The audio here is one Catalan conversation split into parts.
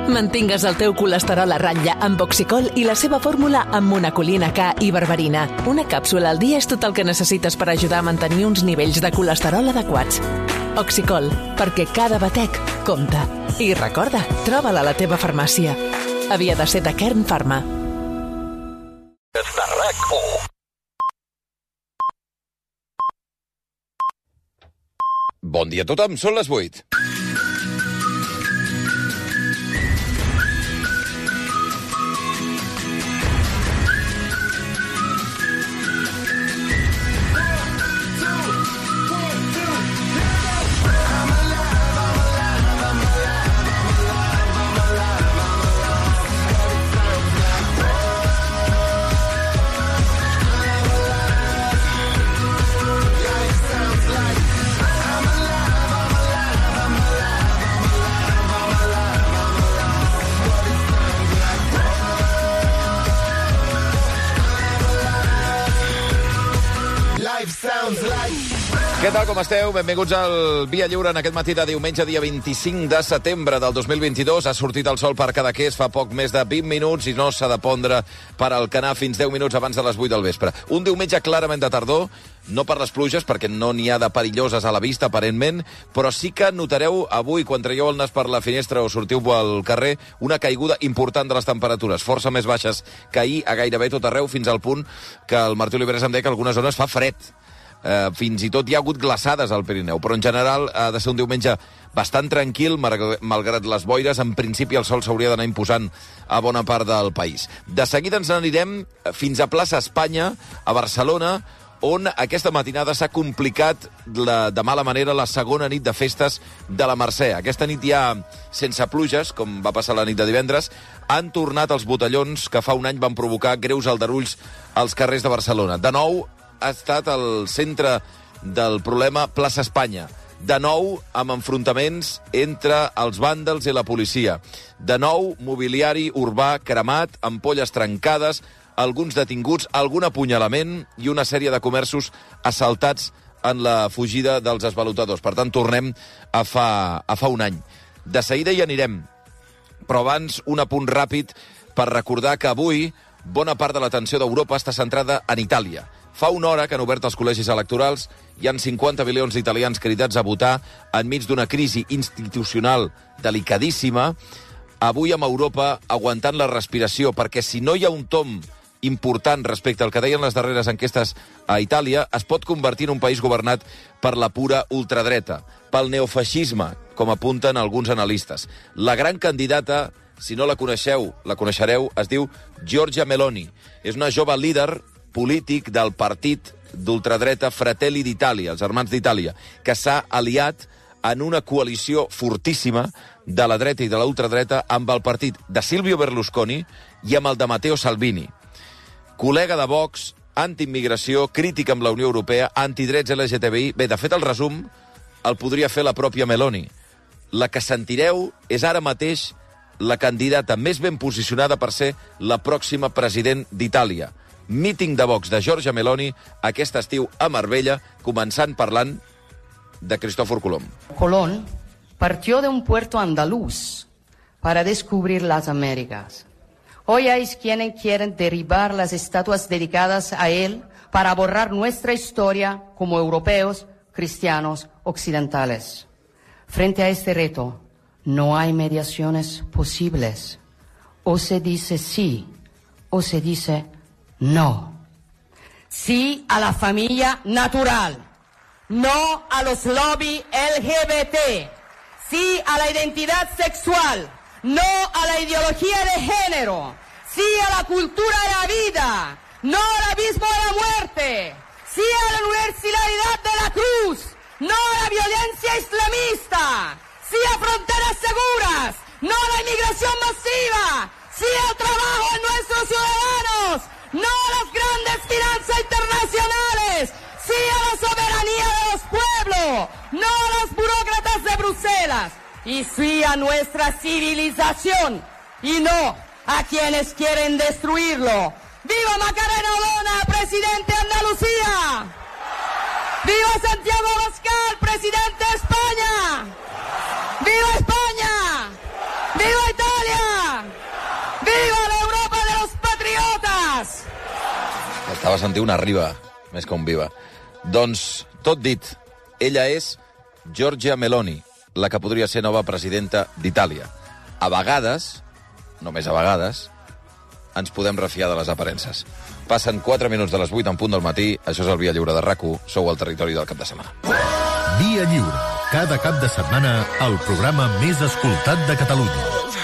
Mantingues el teu colesterol a ratlla amb Oxicol i la seva fórmula amb monacolina K i berberina. Una càpsula al dia és tot el que necessites per ajudar a mantenir uns nivells de colesterol adequats. Oxicol, perquè cada batec compta. I recorda, troba-la a la teva farmàcia. Havia de ser de Kern Pharma. Bon dia a tothom, són les 8. Què tal, com esteu? Benvinguts al Via Lliure en aquest matí de diumenge, dia 25 de setembre del 2022. Ha sortit el sol per Cadaqués fa poc més de 20 minuts i no s'ha de pondre per Alcanar fins 10 minuts abans de les 8 del vespre. Un diumenge clarament de tardor, no per les pluges, perquè no n'hi ha de perilloses a la vista, aparentment, però sí que notareu avui, quan traieu el nas per la finestra o sortiu al carrer, una caiguda important de les temperatures, força més baixes que ahir a gairebé tot arreu, fins al punt que el Martí Oliveres em deia que en algunes zones fa fred. Fins i tot hi ha hagut glaçades al Pirineu, però en general ha de ser un diumenge bastant tranquil, malgrat les boires. En principi el sol s'hauria d'anar imposant a bona part del país. De seguida ens n'anirem fins a plaça Espanya, a Barcelona, on aquesta matinada s'ha complicat de mala manera la segona nit de festes de la Mercè. Aquesta nit ja, sense pluges, com va passar la nit de divendres, han tornat els botellons que fa un any van provocar greus aldarulls als carrers de Barcelona. De nou, ha estat el centre del problema plaça Espanya. De nou, amb enfrontaments entre els vàndals i la policia. De nou, mobiliari urbà cremat, ampolles trencades, alguns detinguts, algun apunyalament i una sèrie de comerços assaltats en la fugida dels esvalotadors. Per tant, tornem a fa un any. De seguida hi anirem, però abans un apunt ràpid per recordar que avui bona part de l'atenció d'Europa està centrada en Itàlia. Fa una hora que han obert els col·legis electorals, hi han 50 milions d'italians cridats a votar enmig d'una crisi institucional delicadíssima. Avui amb Europa aguantant la respiració, perquè si no hi ha un tomb important respecte al que deien les darreres enquestes a Itàlia, es pot convertir en un país governat per la pura ultradreta, pel neofeixisme, com apunten alguns analistes. La gran candidata, si no la coneixeu, la coneixereu, es diu Giorgia Meloni. És una jove líder polític del partit d'ultradreta Fratelli d'Itàlia, els Germans d'Itàlia, que s'ha aliat en una coalició fortíssima de la dreta i de la ultradreta amb el partit de Silvio Berlusconi i amb el de Matteo Salvini. Col·lega de Vox, antiimmigració, crítica amb la Unió Europea, antidrets LGTBI... Bé, de fet, el resum el podria fer la pròpia Meloni. La que sentireu és ara mateix la candidata més ben posicionada per ser la pròxima president d'Itàlia. Míting de Vox de Giorgia Meloni aquest estiu a Marbella, començant parlant de Cristófor Colom. Colón partió de un puerto andaluz para descubrir las Américas. Hoy hay quienes quieren derribar las estatuas dedicadas a él para borrar nuestra historia como europeos cristianos occidentales. Frente a este reto, no hay mediaciones posibles. O se dice sí, o se dice no. Sí a la familia natural. No a los lobbies LGBT. Sí a la identidad sexual. No a la ideología de género. Sí a la cultura de la vida. No al abismo de la muerte. Sí a la universalidad de la cruz. No a la violencia islamista. Sí a fronteras seguras. No a la inmigración masiva. Sí al trabajo de nuestros ciudadanos. No a las grandes finanzas internacionales. Sí a la soberanía de los pueblos. No a los burócratas de Bruselas. Y sí a nuestra civilización. Y no a quienes quieren destruirlo. ¡Viva Macarena Olona, presidente de Andalucía! ¡Viva Santiago Abascal, presidente de España! ¡Viva España! ¡Viva Italia! ¡Viva la Europa de los patriotas! Estava sentint una riba, més que un viva. Doncs, tot dit, ella és Giorgia Meloni, la que podria ser nova presidenta d'Itàlia. A vegades, només a vegades, ens podem refiar de les aparences. Passen 4 minuts de les 8 en punt del matí, això és el Via Lliure de RAC1, sou al territori del cap de setmana. Via Lliure, cada cap de setmana, el programa més escoltat de Catalunya.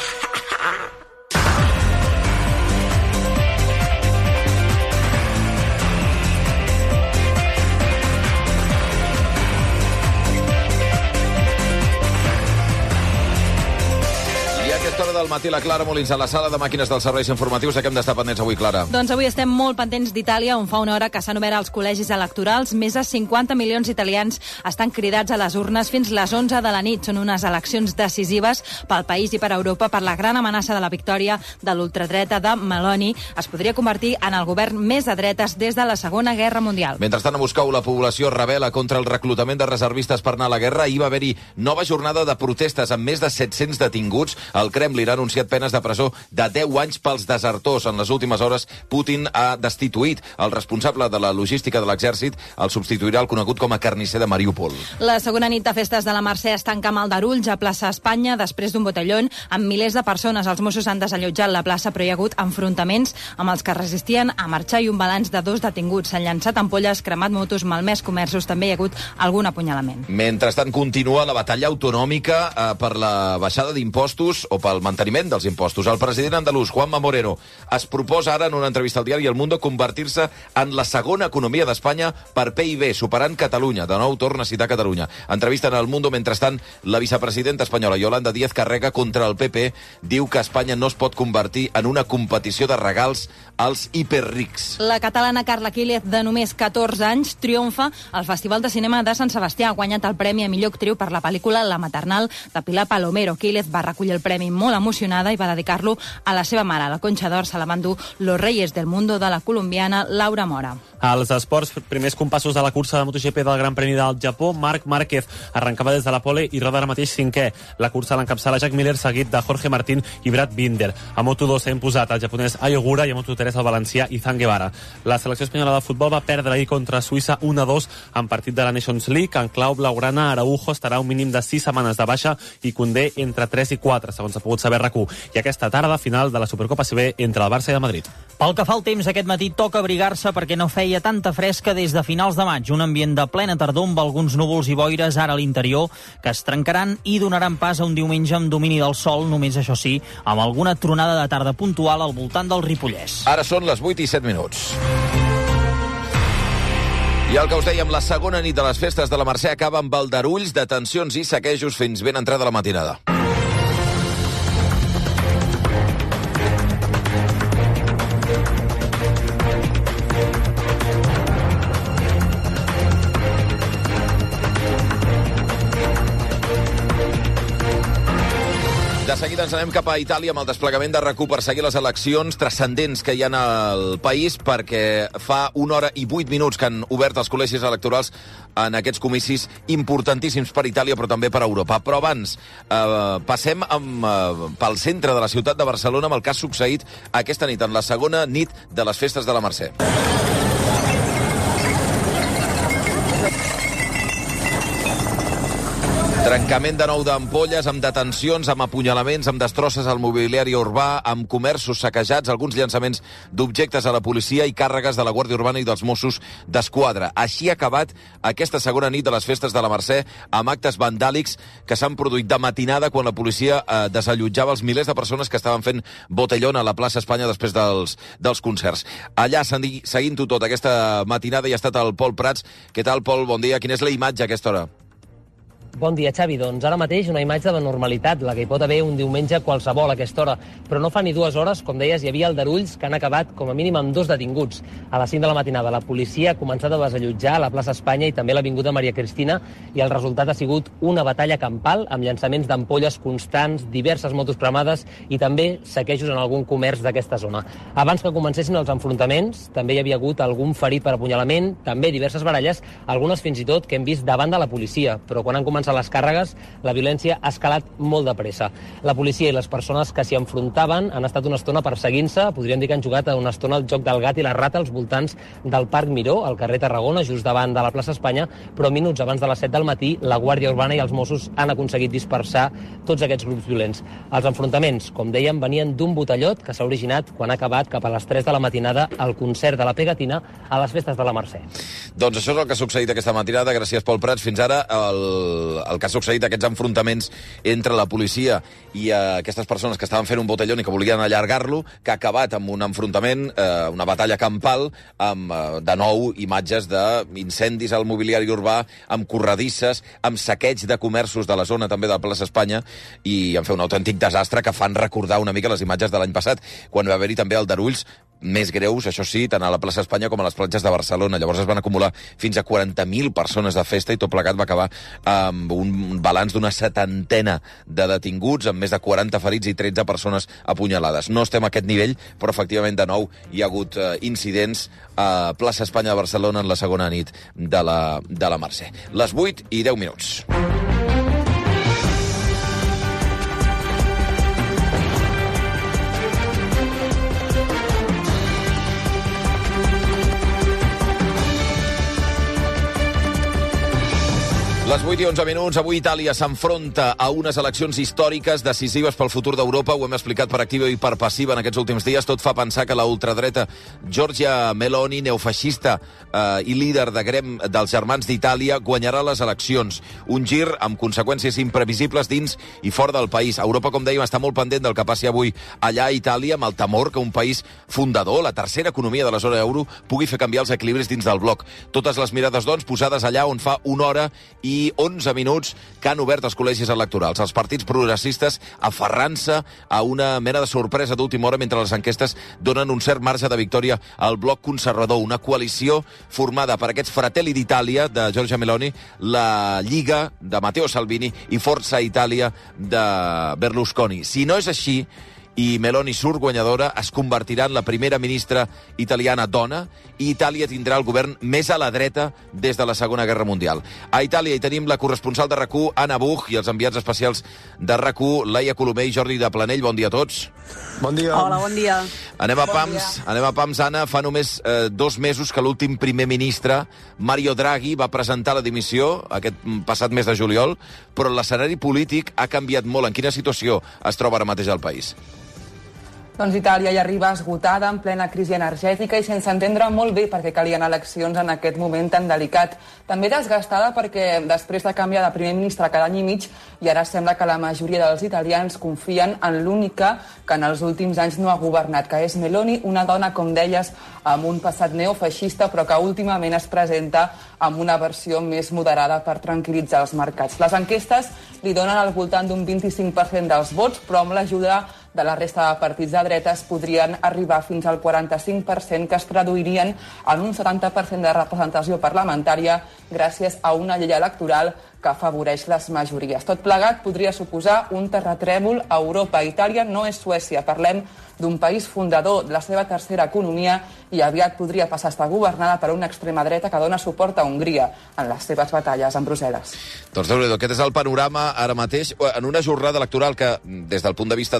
Del matí, la Clara Molins a la sala de màquines dels serveis informatius. De què hem d'estar pendents avui, Clara? Doncs avui estem molt pendents d'Itàlia, on fa una hora que s'han obert els col·legis electorals. Més de 50 milions d'italians estan cridats a les urnes fins les 11 de la nit. Són unes eleccions decisives pel país i per Europa per la gran amenaça de la victòria de l'ultradreta de Meloni. Es podria convertir en el govern més de dretes des de la Segona Guerra Mundial. Mentrestant, a Moscou, la població rebel·la contra el reclutament de reservistes per anar a la guerra. Ahir va haver-hi nova jornada de protestes amb més de 700 detinguts. El Kremlin ha anunciat penes de presó de 10 anys pels desertors. En les últimes hores, Putin ha destituït el responsable de la logística de l'exèrcit. El substituirà el conegut com a carnisser de Mariúpol. La segona nit de festes de la Mercè es tanca amb el d'Arulls a plaça Espanya després d'un botellón amb milers de persones. Els Mossos han desallotjat la plaça, però hi ha hagut enfrontaments amb els que resistien a marxar i un balanç de 2 detinguts. S'han llançat ampolles, cremat motos, malmès comerços. També hi ha hagut algun apunyalament. Mentrestant, continua la batalla autonòmica per la baixada d'impostos o pel manteniment dels impostos. El president andalús, Juanma Moreno, es proposa ara en una entrevista al diari El Mundo convertir-se en la segona economia d'Espanya per PIB, superant Catalunya. De nou torna a citar Catalunya. Entrevista en El Mundo. Mentrestant, la vicepresidenta espanyola, Yolanda Díaz, carrega contra el PP. Diu que Espanya no es pot convertir en una competició de regals als hiperrics. La catalana Carla Quílez, de només 14 anys, triomfa al Festival de Cinema de Sant Sebastià. Ha guanyat el premi a millor actriu per la pel·lícula La maternal de Pilar Palomero. Quílez va recollir el premi molt emocionada i va dedicar-lo a la seva mare. La Conxa d'Or se la van dur Los Reyes del Mundo de la colombiana Laura Mora. Als esports, primers compassos de la cursa de MotoGP del Gran Premi del Japó. Marc Márquez arrencava des de la pole i roda ara mateix 5è. La cursa l'encapçala Jack Miller, seguit de Jorge Martín i Brad Binder. A Moto2 s'ha imposat el japonès Ai Ogura i a Moto3 el valencià Izan Guevara. La selecció espanyola de futbol va perdre ahir contra Suïssa 1-2 en partit de la Nations League. En clau blaugrana, Araujo estarà un mínim de 6 setmanes de baixa i Koundé entre 3 i 4, segons ha pogut saber RAC1. I aquesta tarda, final de la Supercopa CB entre el Barça i el Madrid. Pel que fa al temps, aquest matí toca abrigar-se perquè no feia tanta fresca des de finals de maig. Un ambient de plena tardor amb alguns núvols i boires ara a l'interior que es trencaran i donaran pas a un diumenge amb domini del sol, només això sí, amb alguna tronada de tarda puntual al voltant del Ripollès. Ara són les 8 i 7 minuts. I el que us dèiem, la segona nit de les festes de la Mercè acaba amb aldarulls, detencions i saquejos fins ben entrada la matinada. De seguida ens anem cap a Itàlia amb el desplegament de RAC1 per seguir les eleccions transcendents que hi ha al país, perquè fa 1 hora i 8 minuts que han obert els col·legis electorals en aquests comicis importantíssims per Itàlia, però també per Europa. Però abans, passem pel centre de la ciutat de Barcelona amb el que ha succeït aquesta nit, en la segona nit de les festes de la Mercè. Trencament de nou d'ampolles, amb detencions, amb apunyalaments, amb destrosses al mobiliari urbà, amb comerços saquejats, alguns llançaments d'objectes a la policia i càrregues de la Guàrdia Urbana i dels Mossos d'Esquadra. Així ha acabat aquesta segona nit de les festes de la Mercè, amb actes vandàlics que s'han produït de matinada quan la policia desallotjava els milers de persones que estaven fent botellón a la plaça Espanya després dels concerts. Allà, seguint-ho tot, aquesta matinada hi ha estat el Pol Prats. Què tal, Pol? Bon dia. Quina és la imatge a aquesta hora? Bon dia, Xavi. Doncs ara mateix una imatge de normalitat, la que hi pot haver un diumenge qualsevol a aquesta hora. Però no fa ni 2 hores, com deies, hi havia aldarulls que han acabat com a mínim amb 2 detinguts. A les 5 de la matinada la policia ha començat a desallotjar la plaça Espanya i també l'Avinguda Maria Cristina, i el resultat ha sigut una batalla campal amb llançaments d'ampolles constants, diverses motos cremades i també saquejos en algun comerç d'aquesta zona. Abans que comencessin els enfrontaments, també hi havia hagut algun ferit per apunyalament, també diverses baralles, algunes fins i tot que hem vist davant de la policia, però quan han començat enfrontant-se a les càrregues, la violència ha escalat molt de pressa. La policia i les persones que s'hi enfrontaven han estat una estona perseguint-se, podríem dir que han jugat una estona al joc del gat i la rata als voltants del Parc Miró, al carrer Tarragona, just davant de la plaça Espanya, però minuts abans de les 7 del matí, la Guàrdia Urbana i els Mossos han aconseguit dispersar tots aquests grups violents. Els enfrontaments, com dèiem, venien d'un botellot que s'ha originat quan ha acabat cap a les 3 de la matinada al concert de la Pegatina a les festes de la Mercè. Doncs això és el que ha succeït aquesta matinada. Gràcies, Pol Prats. Fins ara, el que ha succeït, aquests enfrontaments entre la policia i aquestes persones que estaven fent un botellón i que volien allargar-lo, que ha acabat amb un enfrontament, una batalla campal, amb, de nou, imatges d'incendis al mobiliari urbà, amb corredisses, amb saqueig de comerços de la zona també de la plaça Espanya, i en fer un autèntic desastre que fan recordar una mica les imatges de l'any passat, quan va haver-hi també aldarulls més greus, això sí, tant a la plaça Espanya com a les platges de Barcelona. Llavors es van acumular fins a 40.000 persones de festa i tot plegat va acabar amb un balanç d'una 70ena de detinguts, amb més de 40 ferits i 13 persones apunyalades. No estem a aquest nivell, però efectivament de nou hi ha hagut incidents a plaça Espanya de Barcelona en la segona nit de la Mercè. Les 8:10. Les 8:11. Avui Itàlia s'enfronta a unes eleccions històriques decisives pel futur d'Europa. Ho hem explicat per activa i per passiva en aquests últims dies. Tot fa pensar que la ultradreta Giorgia Meloni, neofeixista i líder de grem dels Germans d'Itàlia, guanyarà les eleccions. Un gir amb conseqüències imprevisibles dins i fora del país. Europa, com dèiem, està molt pendent del que passi avui allà a Itàlia, amb el temor que un país fundador, la tercera economia de la zona euro, pugui fer canviar els equilibris dins del bloc. Totes les mirades, doncs, posades allà on fa 1 hora i 11 minuts que han obert els col·legis electorals. Els partits progressistes aferrant-se a una mena de sorpresa d'última hora mentre les enquestes donen un cert marge de victòria al bloc conservador. Una coalició formada per aquests Fratelli d'Itàlia, de Giorgia Meloni, la Lliga, de Matteo Salvini, i Forza Italia, de Berlusconi. Si no és així, i Meloni surt guanyadora, es convertirà en la primera ministra italiana dona i Itàlia tindrà el govern més a la dreta des de la Segona Guerra Mundial. A Itàlia hi tenim la corresponsal de RAC1, Anna Buch, i els enviats especials de RAC1, Laia Colomer i Jordi de Planell. Bon dia a tots. Bon dia. Hola, bon dia. Anem a pams, Anna. Fa només 2 mesos que l'últim primer ministre, Mario Draghi, va presentar la dimissió aquest passat mes de juliol, però l'escenari polític ha canviat molt. En quina situació es troba ara mateix el país? Doncs Itàlia hi arriba esgotada, en plena crisi energètica i sense entendre molt bé perquè calien eleccions en aquest moment tan delicat. També desgastada perquè després de canviar de primer ministre cada any i mig i ara sembla que la majoria dels italians confien en l'única que en els últims anys no ha governat, que és Meloni, una dona, com deies, amb un passat neofeixista però que últimament es presenta amb una versió més moderada per tranquil·litzar els mercats. Les enquestes li donen al voltant d'un 25% dels vots, però amb l'ajuda de la resta de partits de dretes podrien arribar fins al 45%, que es traduirien en un 70% de representació parlamentària gràcies a una llei electoral que afavoreix les majories. Tot plegat podria suposar un terratrèmol a Europa. Itàlia no és Suècia. Parlem d'un país fundador de la seva tercera economia i aviat podria passar a estar governada per una extrema dreta que dona suport a Hongria en les seves batalles en Brussel·les. Doncs déu-n'hi-do, aquest és el panorama ara mateix en una jornada electoral que, des del punt de vista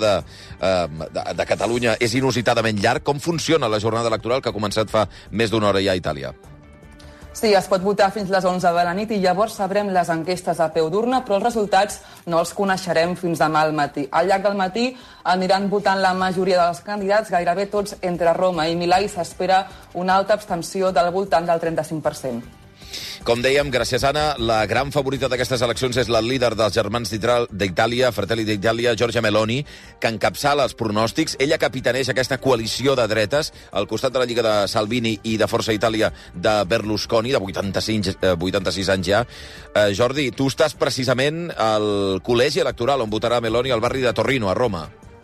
de Catalunya, és inusitadament llarg. Com funciona la jornada electoral que ha començat fa més d'1 hora ja a Itàlia? Sí, es pot votar fins les 11 de la nit i llavors sabrem les enquestes a peu d'urna, però els resultats no els coneixerem fins demà al matí. Al llarg del matí aniran votant la majoria dels candidats, gairebé tots entre Roma i Milà, i s'espera una alta abstenció del voltant del 35%. Com dèiem, gràcies, Anna, la gran favorita d'aquestes eleccions és la líder dels Germans d'Itàlia, Fratelli d'Itàlia, Giorgia Meloni, que encapçala els pronòstics. Ella capitaneix aquesta coalició de dretes al costat de la Lliga de Salvini i de Forza Italia de Berlusconi, de 86 anys ja. Jordi, tu estàs precisament al col·legi electoral on votarà Meloni al barri de Torrino, a Roma.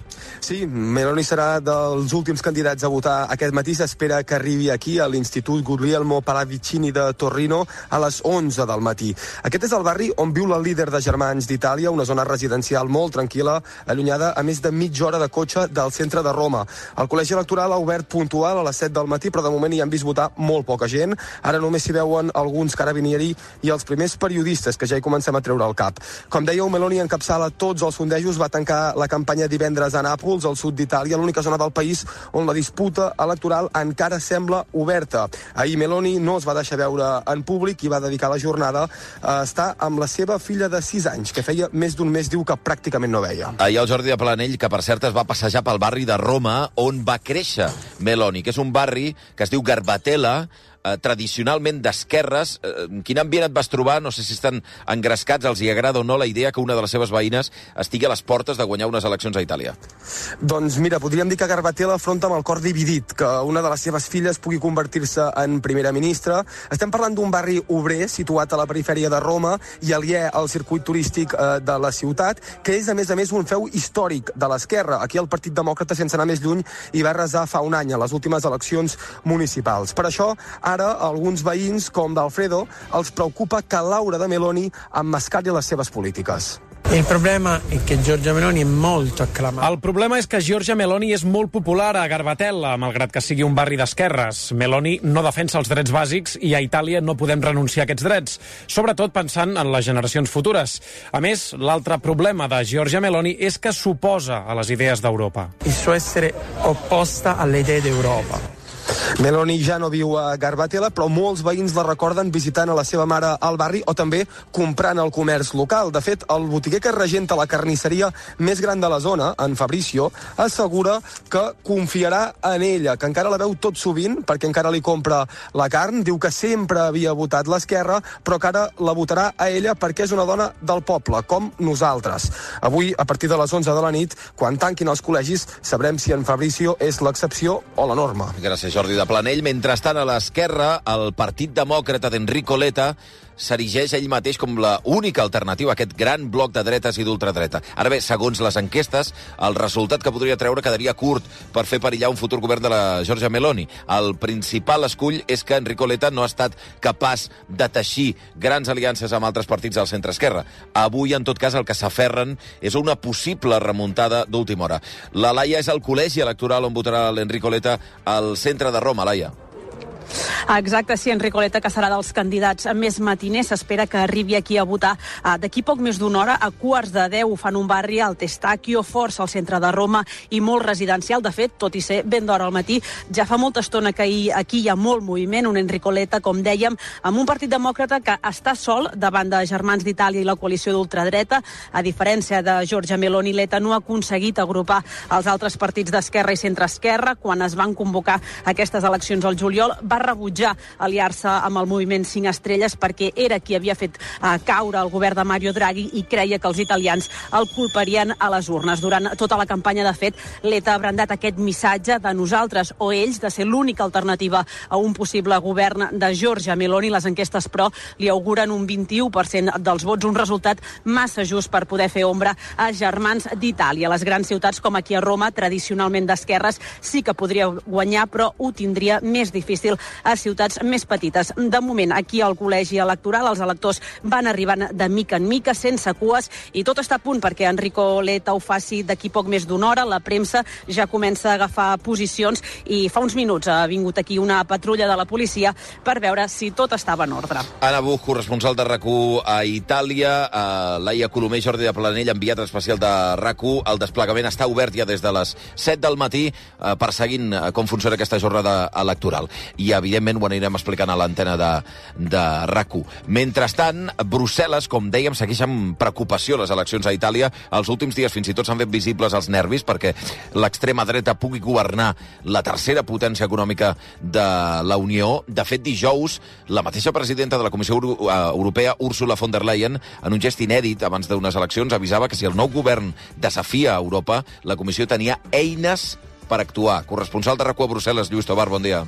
Sí, Meloni serà dels últims candidats a votar aquest matí. S'espera que arribi aquí a l'Institut Guglielmo Pallavicini de Torino a les 11 del matí. Aquest és el barri on viu la líder de Germans d'Itàlia, una zona residencial molt tranquil·la, allunyada a més de mitja hora de cotxe del centre de Roma. El col·legi electoral ha obert puntual a les 7 del matí, però de moment hi han vist votar molt poca gent. Ara només s'hi veuen alguns carabinieri i els primers periodistes, que ja hi comencem a treure el cap. Com dèieu, Meloni encapçala tots els sondejos, va tancar la campanya divendres a Nàpols, al sud d'Itàlia, l'única zona del país on la disputa electoral encara sembla oberta. Ahir Meloni no es va deixar veure en públic i va dedicar la jornada a estar amb la seva filla de 6 anys, que feia més d'un mes, diu, que pràcticament no veia. Ahir el Jordi de Planell, que per cert es va passejar pel barri de Roma, on va créixer Meloni, que és un barri que es diu Garbatella, tradicionalment d'esquerres. Quin ambient et vas trobar? No sé si estan engrescats, els hi agrada o no la idea que una de les seves veïnes estigui a les portes de guanyar unes eleccions a Itàlia. Doncs mira, podríem dir que Garbatella afronta amb el cor dividit, que una de les seves filles pugui convertir-se en primera ministra. Estem parlant d'un barri obrer situat a la perifèria de Roma i aliè al circuit turístic de la ciutat, que és a més un feu històric de l'esquerra. Aquí el Partit Demòcrata, sense anar més lluny, hi va arrasar fa un any a les últimes eleccions municipals. Per això, ara, alguns veïns, com d'Alfredo, els preocupa que Laura de Meloni emmascari les seves polítiques. El problema és que Giorgia Meloni és molt aclamada. El problema és que Giorgia Meloni és molt popular a Garbatella, malgrat que sigui un barri d'esquerres. Meloni no defensa els drets bàsics i a Itàlia no podem renunciar a aquests drets, sobretot pensant en les generacions futures. A més, l'altre problema de Giorgia Meloni és que s'oposa a les idees d'Europa. Il suo essere opposta alle idee d'Europa. Meloni ja no viu a Garbatella, però molts veïns la recorden visitant a la seva mare al barri o també comprant al comerç local. De fet, el botiguer que regenta la carnisseria més gran de la zona, en Fabrizio, assegura que confiarà en ella, que encara la veu tot sovint, perquè encara li compra la carn. Diu que sempre havia votat l'esquerra, però que ara la votarà a ella perquè és una dona del poble, com nosaltres. Avui, a partir de les 11 de la nit, quan tanquin els col·legis, sabrem si en Fabrizio és l'excepció o la norma. Gràcies, Jordi de Planell. Mentrestant, a l'esquerra, el Partit Demòcrata d'Enrico Letta s'erigeix ell mateix com la única alternativa a aquest gran bloc de dretes i d'ultradreta. Ara bé, segons les enquestes, el resultat que podria treure quedaria curt per fer perillar un futur govern de la Giorgia Meloni. El principal escull és que Enrico Letta no ha estat capaç de teixir grans aliances amb altres partits del centre-esquerra. Avui, en tot cas, el que s'aferren és una possible remuntada d'última hora. La Laia és al col·legi electoral on votarà l'Enrico Letta al centre de Roma. Laia. Exacte, sí, Enrico Letta, que serà dels candidats més matiners, s'espera que arribi aquí a votar d'aquí poc més d'una hora. A 9:45 fan un barri al Testacchio, força al centre de Roma i molt residencial. De fet, tot i ser ben d'hora al matí, ja fa molta estona que aquí hi ha molt moviment. Un Enrico Letta, com dèiem, amb un Partit Demòcrata que està sol davant de Germans d'Itàlia i la coalició d'ultradreta. A diferència de Giorgia Meloni, Letta no ha aconseguit agrupar els altres partits d'esquerra i centre-esquerra. Quan es van convocar aquestes eleccions al juliol, va rebutjar aliar-se amb el moviment 5 estrelles perquè era qui havia fet caure el govern de Mario Draghi i creia que els italians el culparien a les urnes. Durant tota la campanya, de fet, Letta ha brandat aquest missatge de nosaltres o ells, de ser l'única alternativa a un possible govern de Giorgia Meloni. Les enquestes, però, li auguren un 21% dels vots, un resultat massa just per poder fer ombra a Germans d'Itàlia. Les grans ciutats, com aquí a Roma, tradicionalment d'esquerres, sí que podria guanyar, però ho tindria més difícil a ciutats més petites. De moment, aquí al col·legi electoral, els electors van arribant de mica en mica, sense cues, i tot està a punt perquè Enrico Letta ho faci d'aquí poc més d'una hora. La premsa ja comença a agafar posicions i fa uns minuts ha vingut aquí una patrulla de la policia per veure si tot estava en ordre. Anna Buch, corresponsal de RAC1 a Itàlia, Laia Colomer, Jordi de Planell, enviat especial de RAC1. El desplegament està obert ja des de les 7 del matí, perseguint com funciona aquesta jornada electoral. I, evidentment, ho anirem explicant a l'antena de RAC1. Mentrestant, Brussel·les, com dèiem, segueix amb preocupació les eleccions a Itàlia. Els últims dies fins i tot s'han fet visibles els nervis perquè l'extrema dreta pugui governar la tercera potència econòmica de la Unió. De fet, dijous, la mateixa presidenta de la Comissió Europea, Ursula von der Leyen, en un gest inèdit abans d'unes eleccions, avisava que si el nou govern desafia Europa, la Comissió tenia eines per actuar. Corresponsal de RAC1 a Brussel·les, Lluís Tobar, bon dia.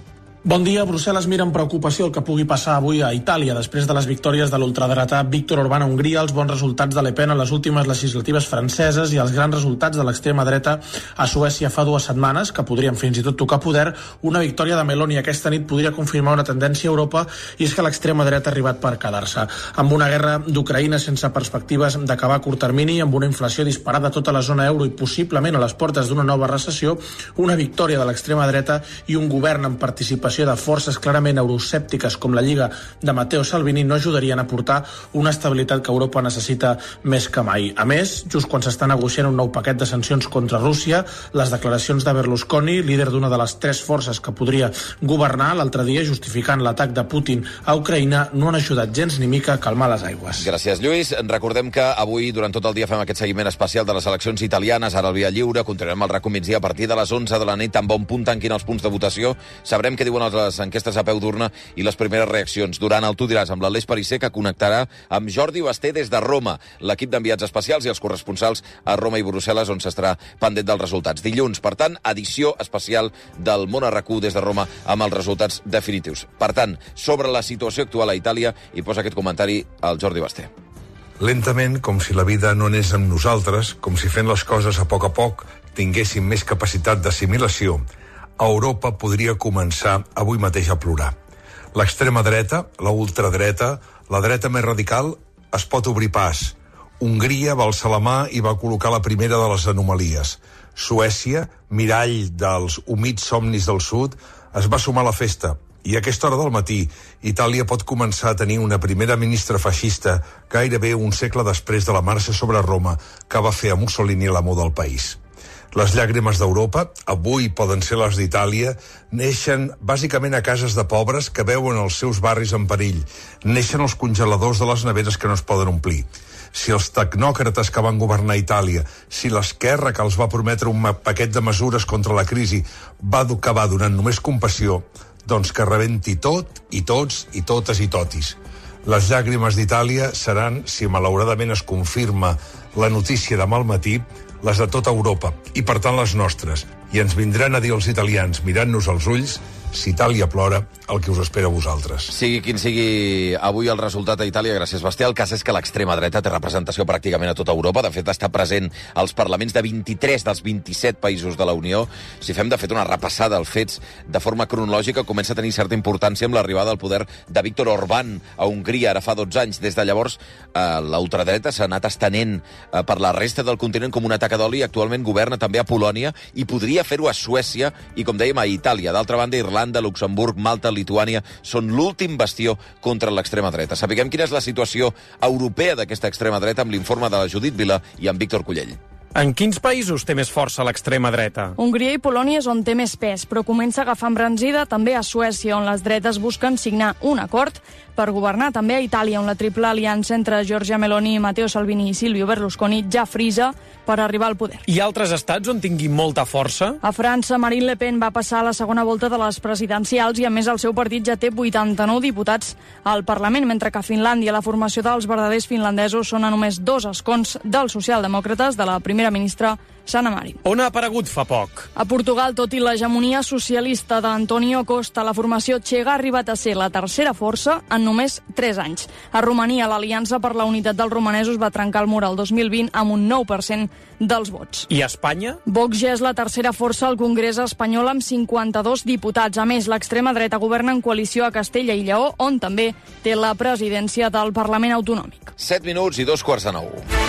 Bon dia. Brussel·les mira amb preocupació el que pugui passar avui a Itàlia després de les victòries de l'ultradretà Viktor Orbán a Hongria, els bons resultats de Le Pen a les últimes legislatives franceses i els grans resultats de l'extrema dreta a Suècia fa 2 setmanes, que podrien fins i tot tocar poder. Una victòria de Meloni aquesta nit podria confirmar una tendència a Europa, i és que l'extrema dreta ha arribat per quedar-se. Amb una guerra d'Ucraïna sense perspectives d'acabar a curt termini, amb una inflació disparada a tota la zona euro i possiblement a les portes d'una nova recessió, una victòria de l'extrema dreta i un govern amb participació de forces clarament euroscèptiques com la Lliga de Matteo Salvini no ajudarien a portar una estabilitat que Europa necessita més que mai. A més, just quan s'està negociant un nou paquet de sancions contra Rússia, les declaracions de Berlusconi, líder d'una de les 3 forces que podria governar, l'altre dia justificant l'atac de Putin a Ucraïna, no han ajudat gens ni mica a calmar les aigües. Gràcies, Lluís. Recordem que avui, durant tot el dia, fem aquest seguiment especial de les eleccions italianes, ara al Via Lliure. Continuarem el RAC a partir de les 11 de la nit, amb bon punt tanquin els punts de votació. Sabrem què diuen les enquestes a peu d'urna i les primeres reaccions. Durant el Tu diràs amb l'Aleix Parisser, que connectarà amb Jordi Basté des de Roma, l'equip d'enviats especials i els corresponsals a Roma i Brussel·les, on s'estarà pendent dels resultats. Dilluns, per tant, edició especial del Món a RAC1 des de Roma amb els resultats definitius. Per tant, sobre la situació actual a Itàlia, hi posa aquest comentari el Jordi Basté. Lentament, com si la vida no anés amb nosaltres, com si fent les coses a poc tinguéssim més capacitat d'assimilació, a Europa podria començar avui mateix a plorar. L'extrema dreta, la ultradreta, la dreta més radical, es pot obrir pas. Hongria va alçar la mà i va col·locar la primera de les anomalies. Suècia, mirall dels humits somnis del sud, es va sumar a la festa. I a aquesta hora del matí, Itàlia pot començar a tenir una primera ministra feixista gairebé un segle després de la marxa sobre Roma que va fer a Mussolini l'amo del país. Les llàgrimes d'Europa, avui poden ser les d'Itàlia, neixen bàsicament a cases de pobres que veuen els seus barris en perill. Neixen els congeladors de les neveres que no es poden omplir. Si els tecnòcrates que van governar Itàlia, si l'esquerra que els va prometre un paquet de mesures contra la crisi va acabar donant només compassió, doncs que rebenti tot i tots i totes i totis. Les llàgrimes d'Itàlia seran, si malauradament es confirma la notícia demà al matí, les de tota Europa, i per tant les nostres. I ens vindran a dir els italians, mirant-nos als ulls, si Itàlia plora, el que us espera a vosaltres. Sigui quin sigui avui el resultat a Itàlia, gràcies, Basté. El cas és que l'extrema dreta té representació pràcticament a tota Europa. De fet, està present als parlaments de 23 dels 27 països de la Unió. Si fem, de fet, una repassada als fets de forma cronològica, comença a tenir certa importància amb l'arribada al poder de Viktor Orbán a Hongria, ara fa 12 anys. Des de llavors, la ultradreta s'ha anat estenent per la resta del continent com una taca d'oli. Actualment governa també a Polònia i podria fer-ho a Suècia i, com dèiem, a Itàlia. D'altra banda, Irlanda, Luxemburg, Malta, Lituània són l'últim bastió contra l'extrema dreta. Sapiguem quina és la situació europea d'aquesta extrema dreta amb l'informe de la Judit Vila i amb Víctor Cullell. En quins països té més força l'extrema dreta? Hongria i Polònia és on té més pes, però comença a agafar embranzida també a Suècia, on les dretes busquen signar un acord per governar. També a Itàlia, on la triple aliança entre Giorgia Meloni, Matteo Salvini i Silvio Berlusconi ja frisa per arribar al poder. Hi ha altres estats on tingui molta força? A França, Marine Le Pen va passar a la segona volta de les presidencials i, a més, el seu partit ja té 89 diputats al Parlament, mentre que a Finlàndia la formació dels verdaders finlandesos són a només 2 escons dels socialdemòcrates de la primera ministra Sanna Marin. On ha aparegut fa poc? A Portugal, tot i l'hegemonia socialista d'Antonio Costa, la formació Chega ha arribat a ser la tercera força en només 3 anys. A Romania, l'Aliança per la Unitat dels Romanesos va trencar el mur el 2020 amb un 9% dels vots. I a Espanya? Vox ja és la tercera força al Congrés espanyol amb 52 diputats. A més, l'extrema dreta governa en coalició a Castella i Lleó, on també té la presidència del Parlament Autonòmic. 7 minuts i 2:45.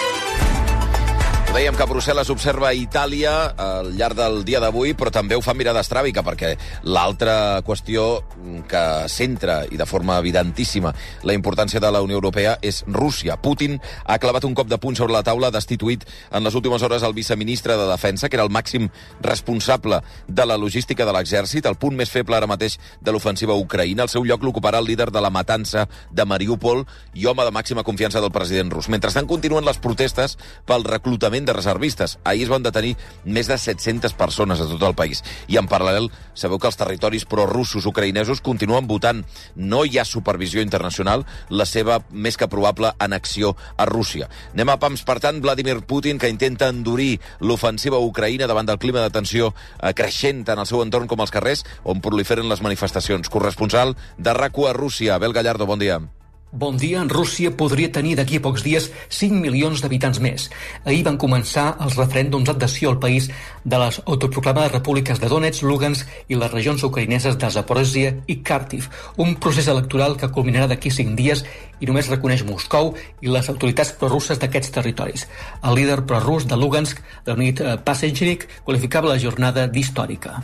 Ho dèiem que Brussel·les observa Itàlia al llarg del dia d'avui, però també ho fa mirada estràbica, perquè l'altra qüestió que centra, i de forma evidentíssima, la importància de la Unió Europea és Rússia. Putin ha clavat un cop de puny sobre la taula, destituït en les últimes hores el viceministre de Defensa, que era el màxim responsable de la logística de l'exèrcit, el punt més feble ara mateix de l'ofensiva a Ucraïna. Al seu lloc l'ocuparà el líder de la matança de Mariúpol i home de màxima confiança del president rus. Mentrestant, continuen les protestes pel reclutament desplaçament de reservistes. Ahir es van detenir més de 700 persones a tot el país. I en paral·lel, sabeu que els territoris prorussos ucraïnesos continuen votant. No hi ha supervisió internacional, la seva més que probable annexió a Rússia. Anem a pams, per tant, Vladimir Putin, que intenta endurir l'ofensiva a Ucraïna davant del clima de tensió creixent tant al seu entorn com als carrers, on proliferen les manifestacions. Corresponsal de RAC1 a Rússia, Abel Gallardo, bon dia. Bon dia. Rússia podria tenir d'aquí a pocs dies 5 milions d'habitants més. Ahir van començar els referèndums d'adhesió al país de les autoproclamades repúbliques de Donetsk, Lugansk i les regions ucraïneses de Zaporòzhia i Kharkiv. Un procés electoral que culminarà d'aquí 5 dies i només reconeix Moscou i les autoritats prorusses d'aquests territoris. El líder prorrus de Lugansk, Leonid Pasechnik, qualificava la jornada d'històrica.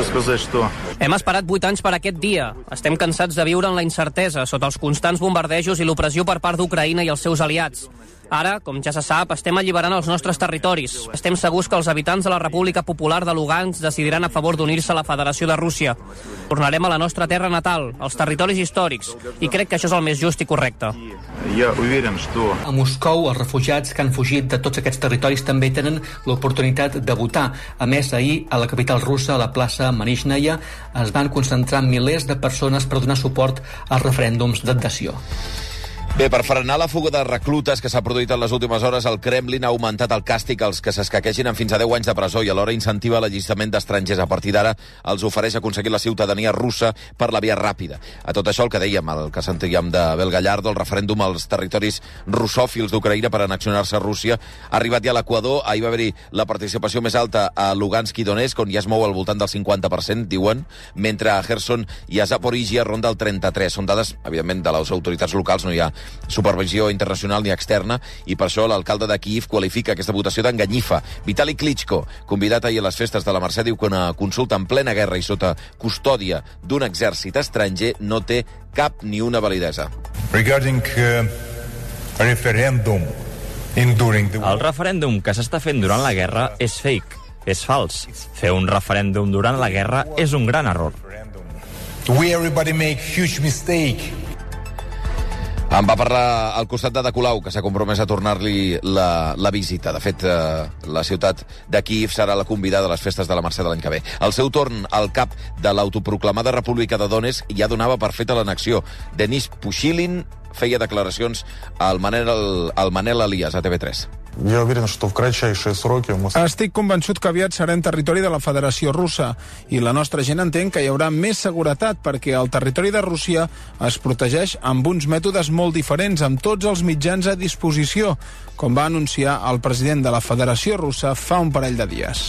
Hem esperat 8 anys per aquest dia. Estem cansats de viure en la incertesa sota els constants bombardejos i l'opressió per part d'Ucraïna i els seus aliats. Ara, com ja se sap, estem alliberant els nostres territoris. Estem segurs que els habitants de la República Popular de Lugansk decidiran a favor d'unir-se a la Federació de Rússia. Tornarem a la nostra terra natal, als territoris històrics, i crec que això és el més just i correcte. A Moscou, els refugiats que han fugit de tots aquests territoris també tenen l'oportunitat de votar. A més, ahir, a la capital russa, a la plaça Manishnaya, es van concentrar milers de persones per donar suport als referèndums d'adhesió. Bé, per frenar la fuga de reclutes que s'ha produït en les últimes hores, el Kremlin ha augmentat el càstig als que s'escaquegin amb fins a 10 anys de presó i alhora incentiva l'allistament d'estrangers. A partir d'ara els ofereix aconseguir la ciutadania russa per la via ràpida. A tot això, el que dèiem, el que sentíem d'Abel Gallardo, el referèndum als territoris russòfils d'Ucraïna per annexionar-se a Rússia, ha arribat ja a l'Equador. Ahir va haver-hi la participació més alta a Lugansk i Donetsk, on ja es mou al voltant del 50%, diuen, mentre a Kherson i a Zaporizhia ronda el 33%. Són dades, evidentment, de les autoritats locals, no hi ha supervisió internacional ni externa, i per això l'alcalde de Kyiv qualifica aquesta votació d'enganyifa. Vitali Klitschko, convidat ahir a les festes de la Mercè, diu que una consulta en plena guerra i sota custòdia d'un exèrcit estranger no té cap ni una validesa. Regarding referendum enduring the... El referèndum que s'està fent durant la guerra és fake, és fals. Fer un referèndum durant la guerra és un gran error. We everybody make huge mistake. En va parlar al costat de Colau, que s'ha compromès a tornar-li la visita. De fet, la ciutat de Kíiv serà la convidada a les festes de la Mercè de l'any que ve. Al seu torn, el cap de l'autoproclamada República de Donetsk ja donava per feta l'annexió. Denis Pushilin feia declaracions al Manel Elias, a TV3. Estic convençut que aviat serà en territori de la Federació Russa i la nostra gent entén que hi haurà més seguretat perquè el territori de Rússia es protegeix amb uns mètodes molt diferents, amb tots els mitjans a disposició, com va anunciar el president de la Federació Russa fa un parell de dies.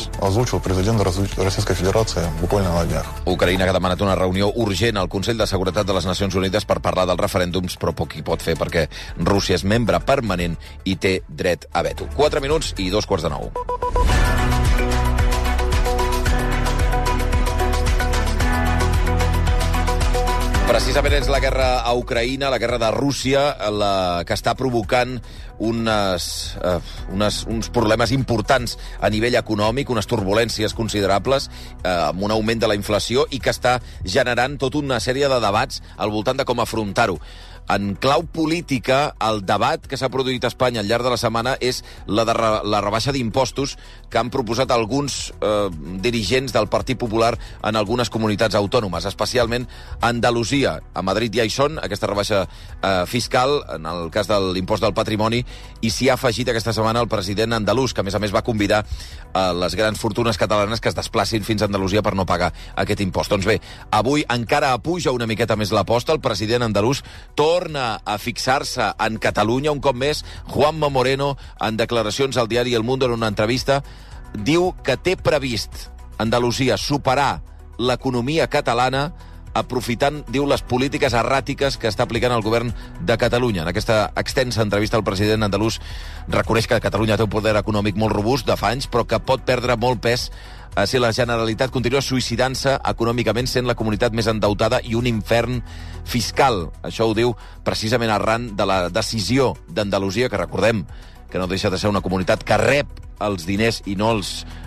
Ucraïna ha demanat una reunió urgent al Consell de Seguretat de les Nacions Unides per parlar dels referèndums, però poc hi pot fer perquè Rússia és membre permanent i té dret a veto. 4 minuts i 8:45. Precisament és la guerra a Ucraïna, la guerra de Rússia, la que està provocant uns problemes importants a nivell econòmic, unes turbulències considerables, amb un augment de la inflació i que està generant tota una sèrie de debats al voltant de com afrontar-ho. En clau política, el debat que s'ha produït a Espanya al llarg de la setmana és la de la rebaixa d'impostos que han proposat alguns dirigents del Partit Popular en algunes comunitats autònomes, especialment a Andalusia. A Madrid ja hi són, aquesta rebaixa fiscal, en el cas de l'impost del patrimoni, i s'hi ha afegit aquesta setmana el president andalús, que a més va convidar les grans fortunes catalanes que es desplacin fins a Andalusia per no pagar aquest impost. Doncs bé, avui encara apuja una miqueta més l'aposta. El president andalús torna a fixar-se en Catalunya un cop més. Juanma Moreno, en declaracions al diari El Mundo en una entrevista, diu que té previst Andalusia superar l'economia catalana aprofitant, diu, les polítiques erràtiques que està aplicant el govern de Catalunya. En aquesta extensa entrevista el president andalús reconeix que Catalunya té un poder econòmic molt robust de fa anys, però que pot perdre molt pes si la Generalitat continua suïcidant-se econòmicament, sent la comunitat més endeutada i un infern fiscal. Això ho diu precisament arran de la decisió d'Andalusia, que recordem que no deixa de ser una comunitat que rep els diners i no els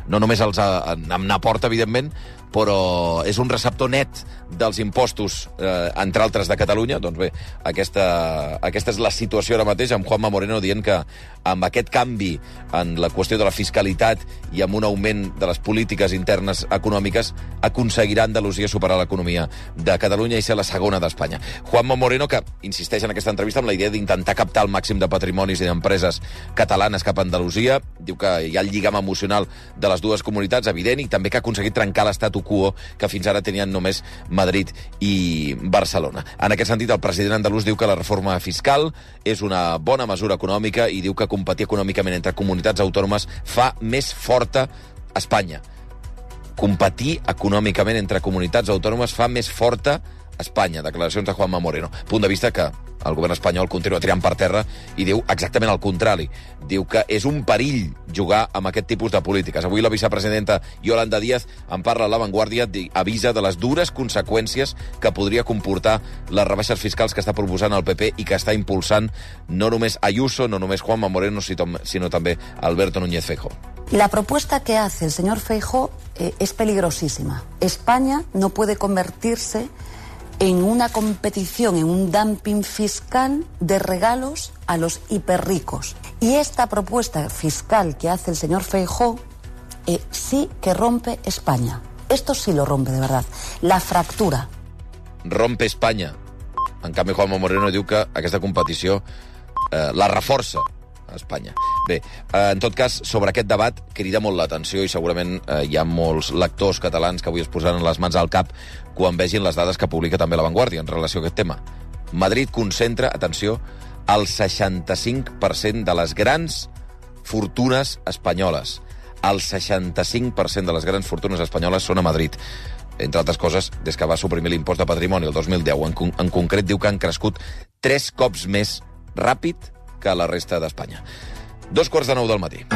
no només amb Naport, evidentment, però és un receptor net dels impostos, entre altres, de Catalunya. Doncs bé, aquesta és la situació ara mateix, amb Juanma Moreno dient que amb aquest canvi en la qüestió de la fiscalitat i amb un augment de les polítiques internes econòmiques aconseguirà Andalusia superar l'economia de Catalunya i ser la segona d'Espanya. Juanma Moreno, que insisteix en aquesta entrevista amb la idea d'intentar captar el màxim de patrimonis i d'empreses catalanes cap a Andalusia, diu que hi ha el lligam emocional de les dues comunitats, evident, i també que ha aconseguit trencar l'estatu quo que fins ara tenien només Madrid i Barcelona. En aquest sentit, el president andalús diu que la reforma fiscal és una bona mesura econòmica i diu que competir econòmicament entre comunitats autònomes fa més forta Espanya. Competir econòmicament entre comunitats autònomes fa més forta Espanya. Declaracions de Juanma Moreno. Punt de vista que el govern espanyol continua tirant per terra i diu exactament el contrari. Diu que és un perill jugar amb aquest tipus de polítiques. Avui la vicepresidenta Yolanda Díaz en parla a La Vanguardia, avisa de les dures conseqüències que podria comportar les rebaixes fiscals que està proposant el PP i que està impulsant no només Ayuso, no només Juanma Moreno, sino també Alberto Núñez Feijóo. La propuesta que hace el señor Feijóo es peligrosísima. España no puede convertirse en una competición, en un dumping fiscal de regalos a los hiperricos. Y esta propuesta fiscal que hace el señor Feijóo sí que rompe España. Esto sí lo rompe de verdad. La fractura. Rompe Espanya. En canvi, Juanma Moreno diu que aquesta competició la reforça a Espanya. Bé, en tot cas, sobre aquest debat crida molt l'atenció i segurament hi ha molts lectors catalans que avui es posaran les mans al cap quan vegin les dades que publica també La Vanguardia en relació a aquest tema. Madrid concentra, atenció, el 65% de les grans fortunes espanyoles. El 65% de les grans fortunes espanyoles són a Madrid. Entre altres coses, des que va suprimir l'impost de patrimoni el 2010. En concret, diu que han crescut 3 cops més ràpid que a la resta d'Espanya. 2:45 del matí.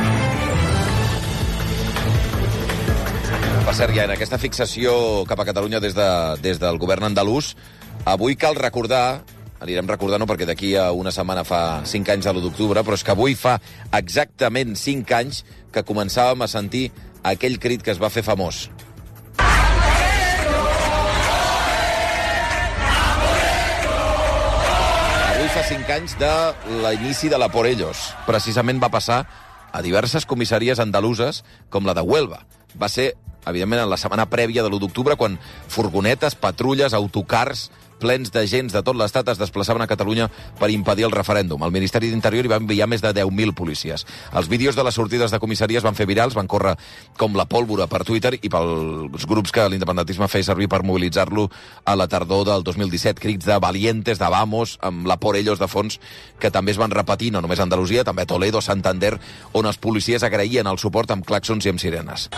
Per cert, ja en aquesta fixació cap a Catalunya des del govern andalús, avui cal recordar, anirem recordant-ho perquè d'aquí a una setmana fa 5 anys de l'1 d'octubre, però és que avui fa exactament 5 anys que començàvem a sentir aquell crit que es va fer famós. Fa 5 anys de l'inici de la Por Ellos. Precisament va passar a diverses comissaries andaluses, com la de Huelva. Va ser, evidentment, en la setmana prèvia de l'1 d'octubre, quan furgonetes, patrulles, autocars plens d'agents de tot l'Estat es desplaçaven a Catalunya per impedir el referèndum. El Ministeri d'Interior hi va enviar més de 10.000 policies. Els vídeos de les sortides de comissaries van fer virals, van córrer com la pólvora per Twitter i pels grups que l'independentisme feia servir per mobilitzar-lo a la tardor del 2017. Crits de valientes, de vamos, amb la Por Ellos de fons, que també es van repetir, no només a Andalusia, també a Toledo, Santander, on els policies agraïen el suport amb clàxons i amb sirenes.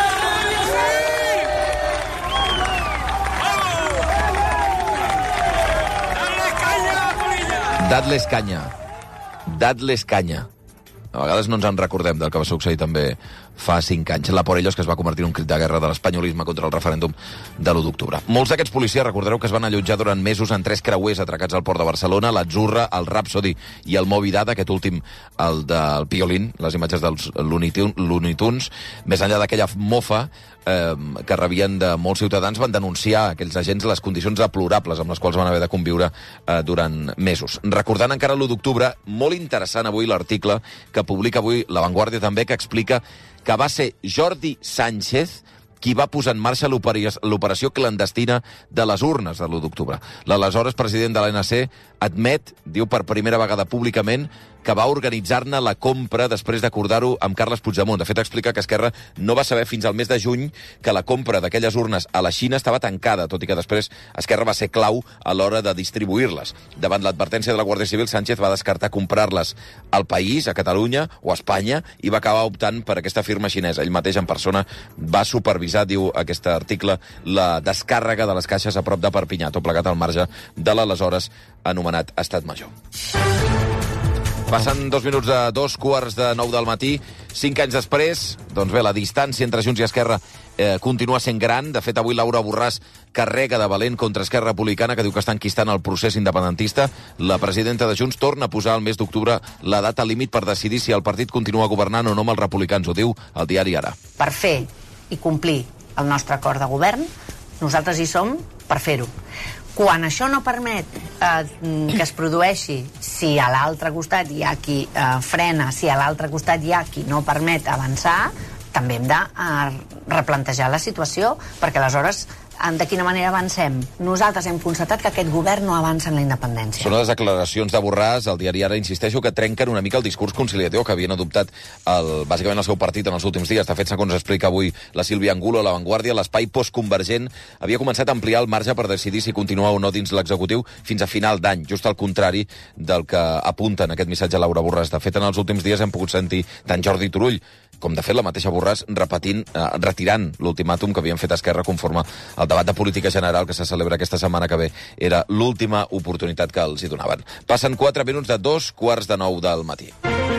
Dadles canya. Dadles canya. A vegades no ens en recordem del que va succeir també fa 5 anys. La Por Ellos, que es va convertir en un crit de guerra de l'espanyolisme contra el referèndum de l'1 d'octubre. Molts d'aquests policies, recordareu que es van allotjar durant mesos en 3 creuers atracats al port de Barcelona, l'Atzurra, el Rhapsody i el Moby Dada, aquest últim, el del Piolín, les imatges dels Looney Tunes. Més enllà d'aquella mofa que rebien de molts ciutadans, van denunciar aquells agents les condicions deplorables amb les quals van haver de conviure durant mesos. Recordant encara l'1 d'octubre, molt interessant avui l'article que publica avui La Vanguardia també, que explica que va ser Jordi Sánchez qui va posar en marxa l'operació clandestina de les urnes de l'1 d'octubre. L'aleshores president de l'ANC admet, diu per primera vegada públicament, que va organitzar-ne la compra després d'acordar-ho amb Carles Puigdemont. De fet, explica que Esquerra no va saber fins al mes de juny que la compra d'aquelles urnes a la Xina estava tancada, tot i que després Esquerra va ser clau a l'hora de distribuir-les. Davant l'advertència de la Guàrdia Civil, Sánchez va descartar comprar-les al país, a Catalunya o a Espanya, i va acabar optant per aquesta firma xinesa. Ell mateix en persona va supervisar, diu aquest article, la descàrrega de les caixes a prop de Perpinyà, tot plegat al marge de l'aleshores anomenat Estat Major. Passen 2 minuts de 2:45 del matí. 5 anys després, doncs bé, la distància entre Junts i Esquerra continua sent gran. De fet, avui Laura Borràs carrega de valent contra Esquerra Republicana, que diu que està enquistant el procés independentista. La presidenta de Junts torna a posar al mes d'octubre la data límit per decidir si el partit continua governant o no amb els republicans. Ho diu el diari Ara. Per fer i complir el nostre acord de govern, nosaltres hi som per fer-ho. Quan això no permet que es produeixi, si a l'altre costat hi ha qui frena, si a l'altre costat hi ha qui no permet avançar, també hem de replantejar la situació, perquè aleshores de quina manera avancem? Nosaltres hem constatat que aquest govern no avança en la independència. Són les declaracions de Borràs, el diari Ara, insisteixo, que trenquen una mica el discurs conciliatiu que havien adoptat bàsicament el seu partit en els últims dies. De fet, segons explica avui la Sílvia Angulo a La Vanguardia, l'espai postconvergent havia començat a ampliar el marge per decidir si continua o no dins l'executiu fins a final d'any, just al contrari del que apunta en aquest missatge Laura Borràs. De fet, en els últims dies hem pogut sentir tant Jordi Turull com, de fet, la mateixa Borràs retirant l'ultimàtum que havien fet Esquerra conforme al debat de política general que se celebra aquesta setmana que ve. Era l'última oportunitat que els hi donaven. Passen 4 minuts de 8:45 del matí.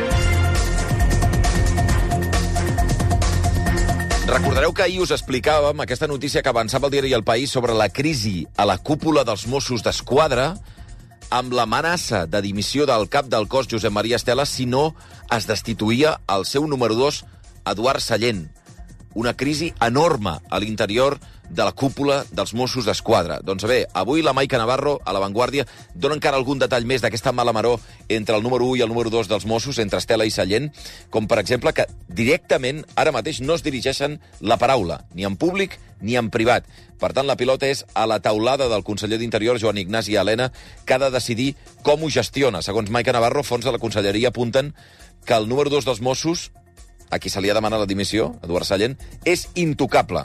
Recordareu que ahir us explicàvem aquesta notícia que avançava el diari El País sobre la crisi a la cúpula dels Mossos d'Esquadra amb l'amenaça de dimissió del cap del cos, Josep Maria Estela, si no es destituïa el seu número 2, Eduard Sallent. Una crisi enorme a l'interior de la cúpula dels Mossos d'Esquadra. Doncs bé, avui la Maica Navarro, a La Vanguardia, dona encara algun detall més d'aquesta mala maror entre el número 1 i el número 2 dels Mossos, entre Estela i Sallent, com per exemple que directament ara mateix no es dirigeixen la paraula, ni en públic ni en privat. Per tant, la pilota és a la taulada del conseller d'Interior, Joan Ignasi Elena, que ha de decidir com ho gestiona. Segons Maica Navarro, fons de la Conselleria apunten que el número 2 dels Mossos, a qui se li ha demanat la dimissió, Eduard Sallent, és intocable.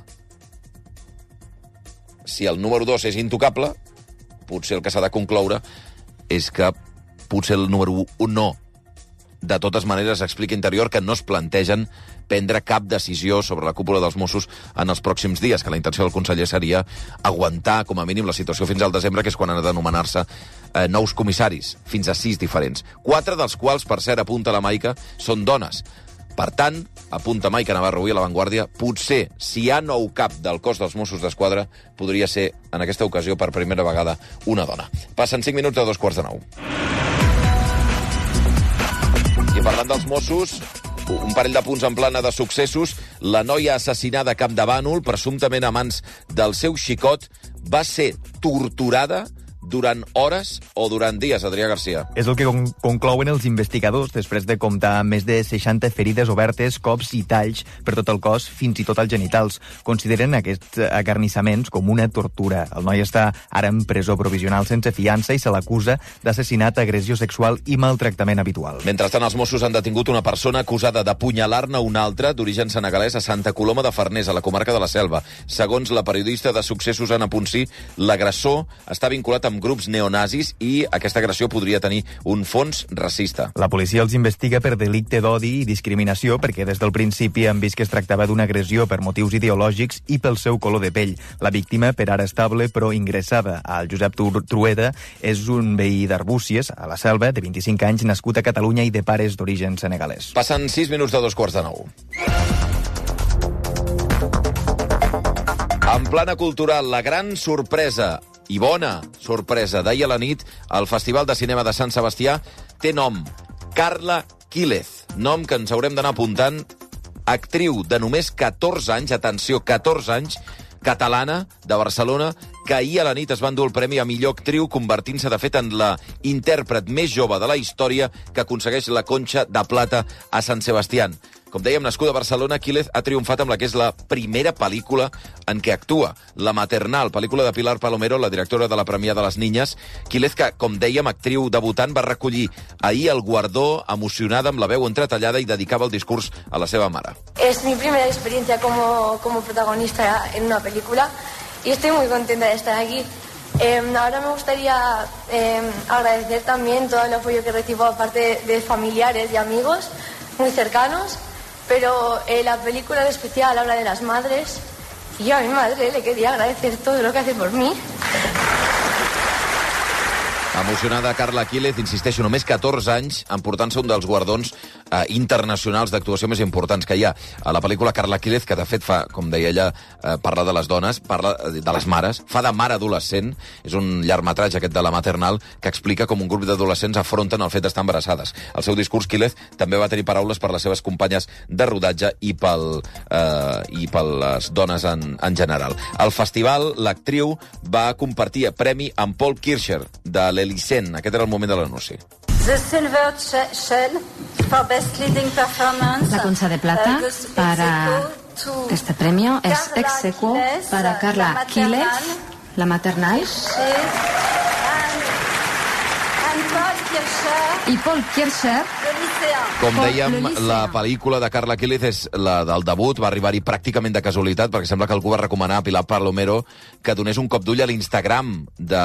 Si el número 2 és intocable, potser el que s'ha de concloure és que potser el número 1 no. De totes maneres, explica Interior que no es plantegen prendre cap decisió sobre la cúpula dels Mossos en els pròxims dies, que la intenció del conseller seria aguantar, com a mínim, la situació fins al desembre, que és quan han d'anomenar-se nous comissaris, fins a 6 diferents. 4 dels quals, per cert, apunta la Maica, són dones. Per tant, apunta Maica Navarro avui a La Vanguardia, potser, si hi ha nou cap del cos dels Mossos d'Esquadra, podria ser, en aquesta ocasió, per primera vegada, una dona. Passen 5 minuts de 8:45. I parlant dels Mossos, un parell de punts en plana de successos. La noia assassinada a Campdevànol, presumptament a mans del seu xicot, va ser torturada durant hores o durant dies, Adrià Garcia? És el que conclouen els investigadors després de comptar amb més de 60 ferides obertes, cops i talls per tot el cos, fins i tot als genitals. Consideren aquests acarnissaments com una tortura. El noi està ara en presó provisional sense fiança i se l'acusa d'assassinat, agressió sexual i maltractament habitual. Mentrestant, els Mossos han detingut una persona acusada d'apunyalar-ne una altra d'origen senegalès a Santa Coloma de Farners, a la comarca de la Selva. Segons la periodista de Successos, Anna Ponsí, l'agressor està vinculat amb grups neonazis i aquesta agressió podria tenir un fons racista. La policia els investiga per delicte d'odi i discriminació perquè des del principi han vist que es tractava d'una agressió per motius ideològics i pel seu color de pell. La víctima, per ara estable però ingressada al Josep Trueda, és un veí d'Arbúcies, a la Selva, de 25 anys, nascut a Catalunya i de pares d'origen senegalès. Passen 6 minuts de 8:45. En plana cultural, la gran sorpresa i bona sorpresa d'ahir a la nit, el Festival de Cinema de Sant Sebastià té nom, Carla Quílez, nom que ens haurem d'anar apuntant, actriu de només 14 anys, atenció, 14 anys, catalana, de Barcelona, que ahir a la nit es va endur el premi a millor actriu, convertint-se, de fet, en la intèrpret més jove de la història que aconsegueix la Conxa de Plata a Sant Sebastià. Com dèiem, nascuda a Barcelona, Quílez ha triomfat amb la que és la primera pel·lícula en què actua, La Maternal, pel·lícula de Pilar Palomero, la directora de la premià de les Niñas. Quílez, que, com dèiem, actriu debutant, va recollir ahir el guardó, emocionada, amb la veu entretallada, i dedicava el discurs a la seva mare. Es mi primera experiencia como protagonista en una película y estoy muy contenta de estar aquí. Ahora me gustaría agradecer también todo el apoyo que recibo aparte de familiares y amigos muy cercanos, pero la película en especial habla de las madres y yo a mi madre le quería agradecer todo lo que hace por mí. Emocionada Carla Quílez, insisteixo, només 14 anys emportant-se un dels guardons internacionals d'actuació més importants que hi ha. A la pel·lícula Carla Quílez, que de fet fa, com deia ella, parla de les dones, parla de les mares, fa de mare adolescent, és un llargmetratge aquest de la maternal, que explica com un grup d'adolescents afronten el fet d'estar embarassades. El seu discurs, Quílez, també va tenir paraules per les seves companyes de rodatge i per les dones en general. Al festival, l'actriu va compartir premi amb Paul Kircher, de l'Elysée. Aquest era el moment de l'anunci. La Concha de Plata para este premio es ex aequo para Carla Quílez, la maternal, i Paul Kircher. Com dèiem, la pel·lícula de Carla Quílez és la del debut, va arribar-hi pràcticament de casualitat, perquè sembla que algú va recomanar a Pilar Palomero que donés un cop d'ull a l'Instagram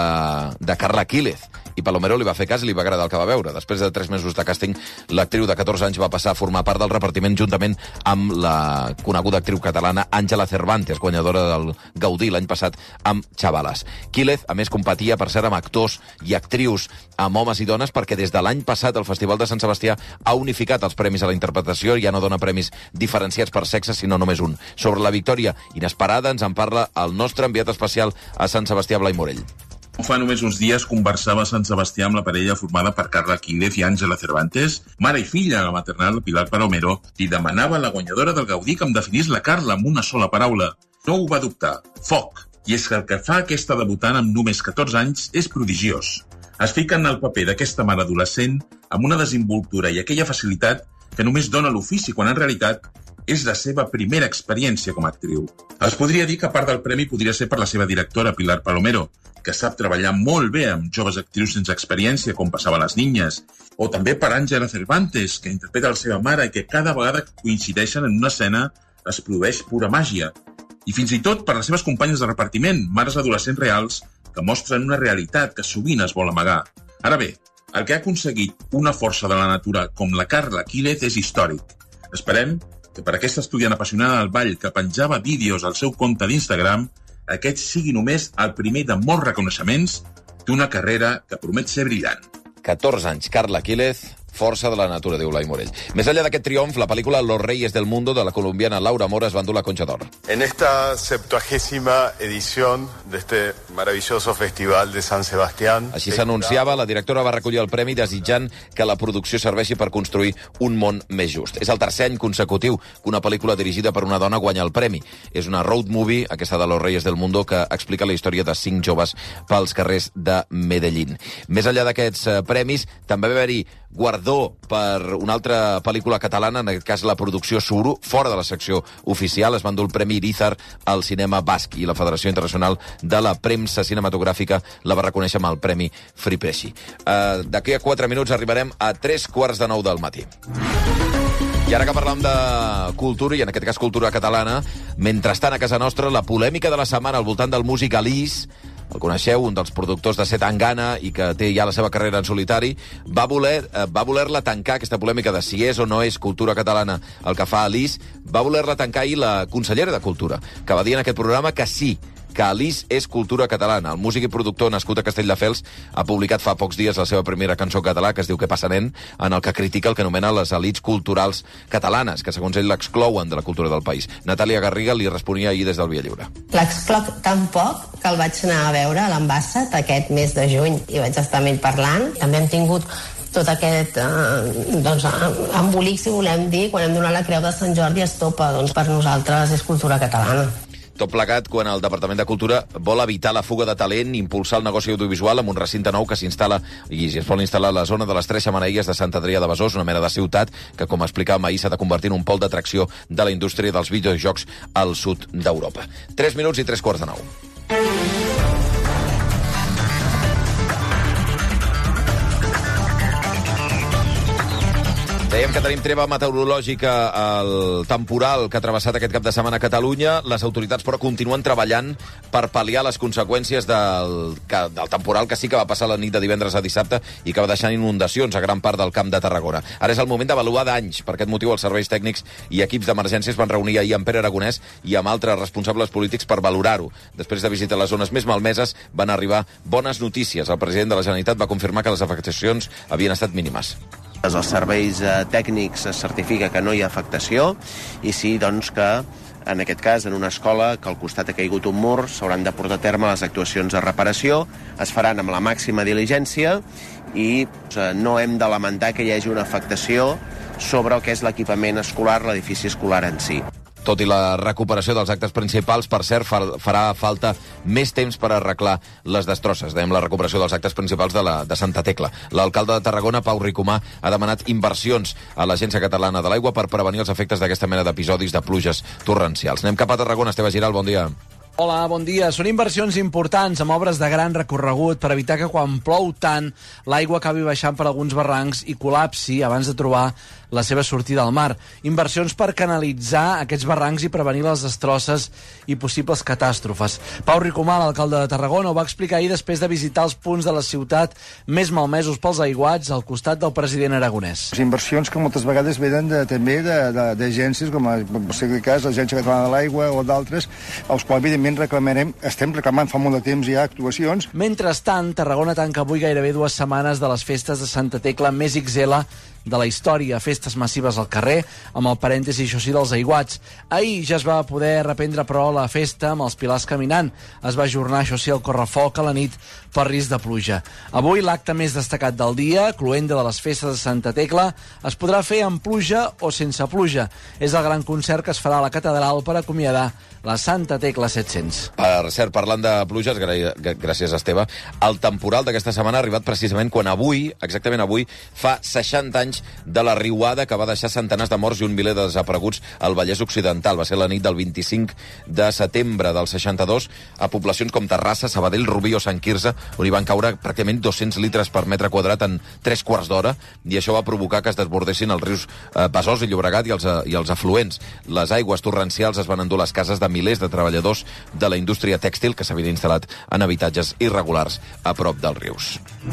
de Carla Quílez. I Palomero li va fer cas i li va agradar el que va veure. Després de 3 mesos de càsting, l'actriu de 14 anys va passar a formar part del repartiment juntament amb la coneguda actriu catalana Àngela Cervantes, guanyadora del Gaudí l'any passat amb Chavalas. Quílez, a més, competia, per cert, amb actors i actrius, amb homes i dones, perquè des de l'any passat el Festival de Sant Sebastià ha unificat els premis a la interpretació i ja no dona premis diferenciats per sexe, sinó només un. Sobre la victòria inesperada ens en parla el nostre enviat especial a Sant Sebastià, Blai Morell. Fa només uns dies conversava a Sant Sebastià amb la parella formada per Carla Quílez i Àngela Cervantes, mare i filla, la maternal Pilar Palomero, i demanava a la guanyadora del Gaudí que em definís la Carla amb una sola paraula. No ho va dubtar. Foc. I és que el que fa aquesta debutant amb només 14 anys és prodigiós. Es fica en el paper d'aquesta mare adolescent amb una desenvoltura i aquella facilitat que només dona l'ofici, quan en realitat és la seva primera experiència com a actriu. Es podria dir que part del premi podria ser per la seva directora, Pilar Palomero, que sap treballar molt bé amb joves actrius sense experiència, com passava a Les Niñas, o també per Àngela Cervantes, que interpreta la seva mare i que cada vegada que coincideixen en una escena es produeix pura màgia. I fins i tot per les seves companyes de repartiment, mares adolescents reals, que mostren una realitat que sovint es vol amagar. Ara bé, el que ha aconseguit una força de la natura com la Carla Quílez és històric. Esperem que per aquesta estudiant apassionada del ball que penjava vídeos al seu compte d'Instagram, aquest sigui només el primer de molts reconeixements d'una carrera que promet ser brillant. 14 anys, Carla Quílez, força de la natura, diu Blai Morell. Més enllà d'aquest triomf, la pel·lícula Los Reyes del Mundo de la colombiana Laura Mora es va endur la Concha d'Or. En esta 70ª edición de este maravilloso festival de San Sebastián... Així s'anunciava, la directora va recollir el premi desitjant que la producció serveixi per construir un món més just. És el tercer any consecutiu que una pel·lícula dirigida per una dona guanya el premi. És una road movie, aquesta de Los Reyes del Mundo, que explica la història de 5 joves pels carrers de Medellín. Més enllà d'aquests premis, també va haver-hi guardó per una altra pel·lícula catalana, en aquest cas la producció Suro, fora de la secció oficial. Es va endur el Premi Irizar al cinema basc i la Federació Internacional de la Premsa Cinematogràfica la va reconèixer amb el Premi Fripresci. D'aquí a 4 minuts arribarem a 3:45 del matí. I ara que parlam de cultura, i en aquest cas cultura catalana, mentrestant a casa nostra, la polèmica de la setmana al voltant del músic Alís, el coneixeu, un dels productors de Zetangana i que té ja la seva carrera en solitari, va voler-la tancar, aquesta polèmica de si és o no és cultura catalana el que fa Alís, va voler-la tancar ahir la consellera de Cultura, que va dir en aquest programa que sí, que Alís és cultura catalana. El músic i productor nascut a Castelldefels ha publicat fa pocs dies la seva primera cançó català, que es diu Què passa, nen?, en el que critica el que anomena les elits culturals catalanes, que segons ell l'exclouen de la cultura del país. Natàlia Garriga li responia ahir des del Via Lliure. L'excloc tan poc que el vaig anar a veure a l'Ambassat aquest mes de juny i vaig estar amb ell parlant. També hem tingut tot aquest embolic, si volem dir, quan hem donat la Creu de Sant Jordi a Estopa. Doncs per nosaltres és cultura catalana. Tot plegat quan el Departament de Cultura vol evitar la fuga de talent, impulsar el negoci audiovisual amb un recinte nou que s'instal·la i es vol instal·lar a la zona de les 3 Xemeneies de Sant Adrià de Besòs, una mena de ciutat que, com explicàvem ahir, s'ha de convertir en un pol d'atracció de la indústria dels videojocs al sud d'Europa. 3 minuts i 3:45. Dèiem que tenim treva meteorològica al temporal que ha travessat aquest cap de setmana a Catalunya. Les autoritats, però, continuen treballant per pal·liar les conseqüències del temporal que sí que va passar la nit de divendres a dissabte i que va deixar inundacions a gran part del Camp de Tarragona. Ara és el moment d'avaluar danys. Per aquest motiu, els serveis tècnics i equips d'emergències van reunir ahir amb Pere Aragonès i amb altres responsables polítics per valorar-ho. Després de visitar les zones més malmeses, van arribar bones notícies. El president de la Generalitat va confirmar que les afectacions havien estat mínimes. Els serveis tècnics es certifica que no hi ha afectació i sí, doncs, que en aquest cas, en una escola que al costat ha caigut un mur, s'hauran de portar a terme les actuacions de reparació, es faran amb la màxima diligència i no hem de lamentar que hi hagi una afectació sobre el que és l'equipament escolar, l'edifici escolar en si. Tot i la recuperació dels actes principals, per cert, farà falta més temps per arreglar les destrosses. Dèiem la recuperació dels actes principals de Santa Tecla. L'alcalde de Tarragona, Pau Ricomà, ha demanat inversions a l'Agència Catalana de l'Aigua per prevenir els efectes d'aquesta mena d'episodis de pluges torrencials. Anem cap a Tarragona. Esteve Giral, bon dia. Hola, bon dia. Són inversions importants amb obres de gran recorregut per evitar que quan plou tant l'aigua acabi baixant per alguns barrancs i col·lapsi abans de trobar la seva sortida al mar. Inversions per canalitzar aquests barrancs i prevenir les destrosses i possibles catàstrofes. Pau Ricomà, l'alcalde de Tarragona, ho va explicar ahir després de visitar els punts de la ciutat més malmesos pels aiguats al costat del president aragonès. Les inversions que moltes vegades venen també d'agències, com en aquest cas l'Agència Catalana de l'Aigua o d'altres, els quals evidentment estem reclamant fa molt de temps ja actuacions. Mentrestant, Tarragona tanca avui gairebé 2 setmanes de les festes de Santa Tecla més XL de la història, festes massives al carrer, amb el parèntesi, això sí, dels aiguats. Ahir ja es va poder reprendre, però, la festa amb els pilars caminant. Es va ajornar, això sí, el correfoc a la nit per risc de pluja. Avui, l'acte més destacat del dia, cloenda de les festes de Santa Tecla, es podrà fer amb pluja o sense pluja. És el gran concert que es farà a la catedral per acomiadar la Santa Tecla 700. Per cert, parlant de pluges, gràcies, Esteve, el temporal d'aquesta setmana ha arribat precisament quan avui, exactament avui, fa 60 anys de la riuada que va deixar centenars de morts i un miler de desapareguts al Vallès Occidental. Va ser la nit del 25 de setembre del 62 a poblacions com Terrassa, Sabadell, Rubí o Sant Quirze, on hi van caure pràcticament 200 litres per metre quadrat en 3 quarts d'hora, i això va provocar que es desbordessin els rius Besòs i Llobregat i els afluents. Les aigües torrencials es van endur les cases de milers de treballadors de la indústria tèxtil que s'havien instal·lat en habitatges irregulars a prop dels rius.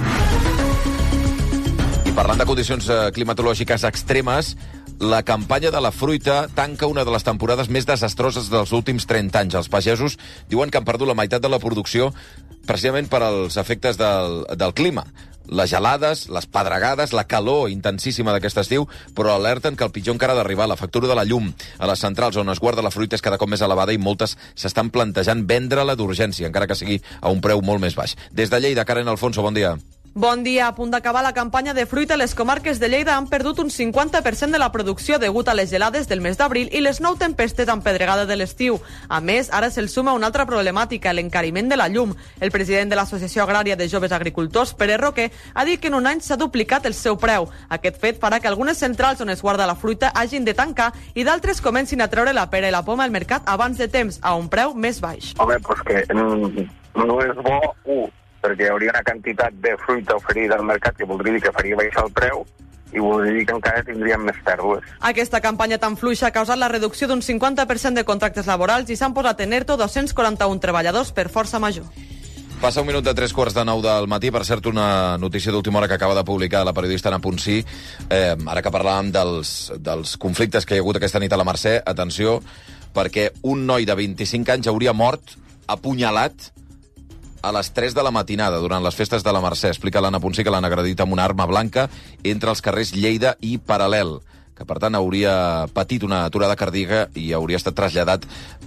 I parlant de condicions climatològiques extremes, la campanya de la fruita tanca una de les temporades més desastroses dels últims 30 anys. Els pagesos diuen que han perdut la meitat de la producció precisament per als efectes del clima. Les gelades, les pedregades, la calor intensíssima d'aquest estiu, però alerten que el pitjor encara ha d'arribar, la factura de la llum. A les centrals on es guarda la fruita és cada cop més elevada i moltes s'estan plantejant vendre-la d'urgència, encara que sigui a un preu molt més baix. Des de Lleida, Karen Alfonso, bon dia. Bon dia. A punt d'acabar la campanya de fruita, les comarques de Lleida han perdut un 50% de la producció degut a les gelades del mes d'abril i les 9 tempestes amb pedregada de l'estiu. A més, ara se'l suma una altra problemàtica, l'encariment de la llum. El president de l'Associació Agrària de Joves Agricultors, Pere Roquer, ha dit que en un any s'ha duplicat el seu preu. Aquest fet farà que algunes centrals on es guarda la fruita hagin de tancar i d'altres comencin a treure la pera i la poma al mercat abans de temps, a un preu més baix. Home, pues que no és bo, perquè hi hauria una quantitat de fruita oferida al mercat que voldria dir que faria baixar el preu i voldria dir que encara tindríem més pèrdues. Aquesta campanya tan fluixa ha causat la reducció d'un 50% de contractes laborals i s'han posat en ERTO 241 treballadors per força major. Passa un minut de 3:45 del matí. Per cert, una notícia d'última hora que acaba de publicar la periodista Ana Ponsí. Ara que parlàvem dels conflictes que hi ha hagut aquesta nit a la Mercè, atenció, perquè un noi de 25 anys hauria mort apunyalat a les 3 de la matinada, durant les festes de la Mercè. Explica l'Anna Ponsí que l'han agredit amb una arma blanca entre els carrers Lleida i Paral·lel, que per tant hauria patit una aturada cardíaca i hauria estat traslladat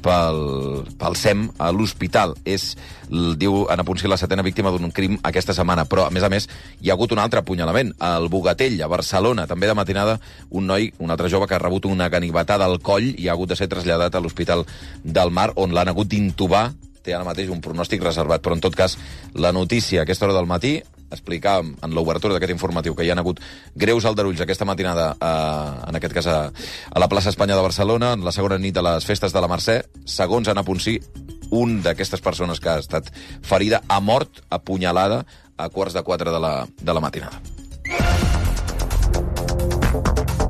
pel SEM a l'hospital. És, diu Anna Ponsí, la 7ª víctima d'un crim aquesta setmana. Però, a més, hi ha hagut un altre apunyalament. Al Bogatell, a Barcelona, també de matinada, un noi, un altre jove que ha rebut una ganivetada al coll i ha hagut de ser traslladat a l'Hospital del Mar, on l'han hagut d'intubar. Té ara mateix un pronòstic reservat, però en tot cas la notícia a aquesta hora del matí, explicàvem en l'obertura d'aquest informatiu que hi ha hagut greus aldarulls aquesta matinada, en aquest cas a la plaça Espanya de Barcelona, en la segona nit de les festes de la Mercè. Segons Anna Ponsí, un d'aquestes persones que ha estat ferida ha mort apunyalada a 3:45 de la matinada.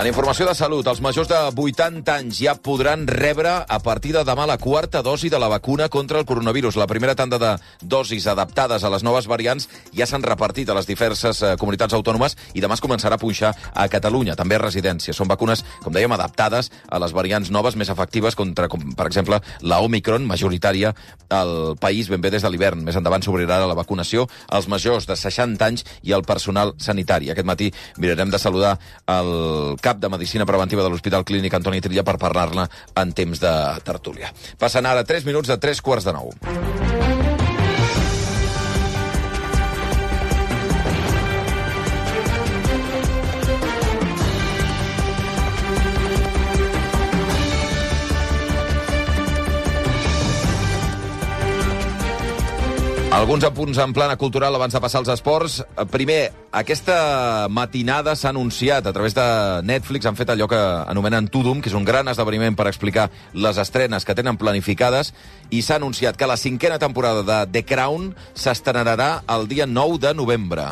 En informació de salut, els majors de 80 anys ja podran rebre a partir de demà la quarta dosi de la vacuna contra el coronavirus. La primera tanda de dosis adaptades a les noves variants ja s'han repartit a les diverses comunitats autònomes i demà es començarà a punxar a Catalunya, també a residències. Són vacunes, com dèiem, adaptades a les variants noves més efectives contra, com, per exemple, la Omicron, majoritària al país ben bé des de l'hivern. Més endavant s'obrirà la vacunació als majors de 60 anys i al personal sanitari. Aquest matí mirarem de saludar el cap de Medicina Preventiva de l'Hospital Clínic Antoni Trilla per parlar-ne en temps de tertúlia. Passen ara 3 minuts de 3:45. Alguns apunts en plana cultural abans de passar als esports. Primer, aquesta matinada s'ha anunciat a través de Netflix, han fet allò que anomenen Tudum, que és un gran esdeveniment per explicar les estrenes que tenen planificades, i s'ha anunciat que la 5a temporada de The Crown s'estrenarà el dia 9 de novembre.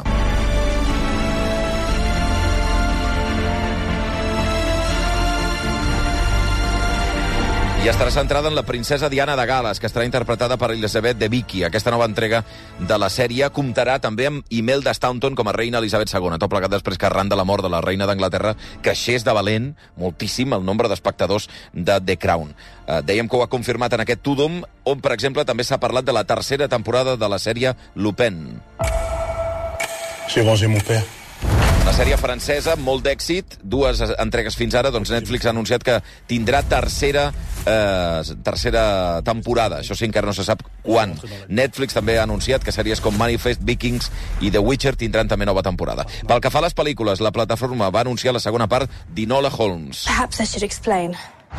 I estarà centrada en la princesa Diana de Gal·les, que estarà interpretada per Elizabeth Debicki. Aquesta nova entrega de la sèrie comptarà també amb Imelda Staunton com a reina Elisabet II, tot plegat després que arran de la mort de la reina d'Anglaterra creixés de valent moltíssim el nombre d'espectadors de The Crown. Dèiem que ho ha confirmat en aquest Tudum, on, per exemple, també s'ha parlat de la 3a temporada de la sèrie Lupin. Sí, bon, mon père. La sèrie francesa, molt d'èxit, 2 entregues fins ara, doncs Netflix ha anunciat que tindrà tercera temporada. Això sí, encara no se sap quan. Netflix també ha anunciat que sèries com Manifest, Vikings i The Witcher tindran també nova temporada. Pel que fa a les pel·lícules, la plataforma va anunciar la segona part d'Enola Holmes. Perhaps I should explain.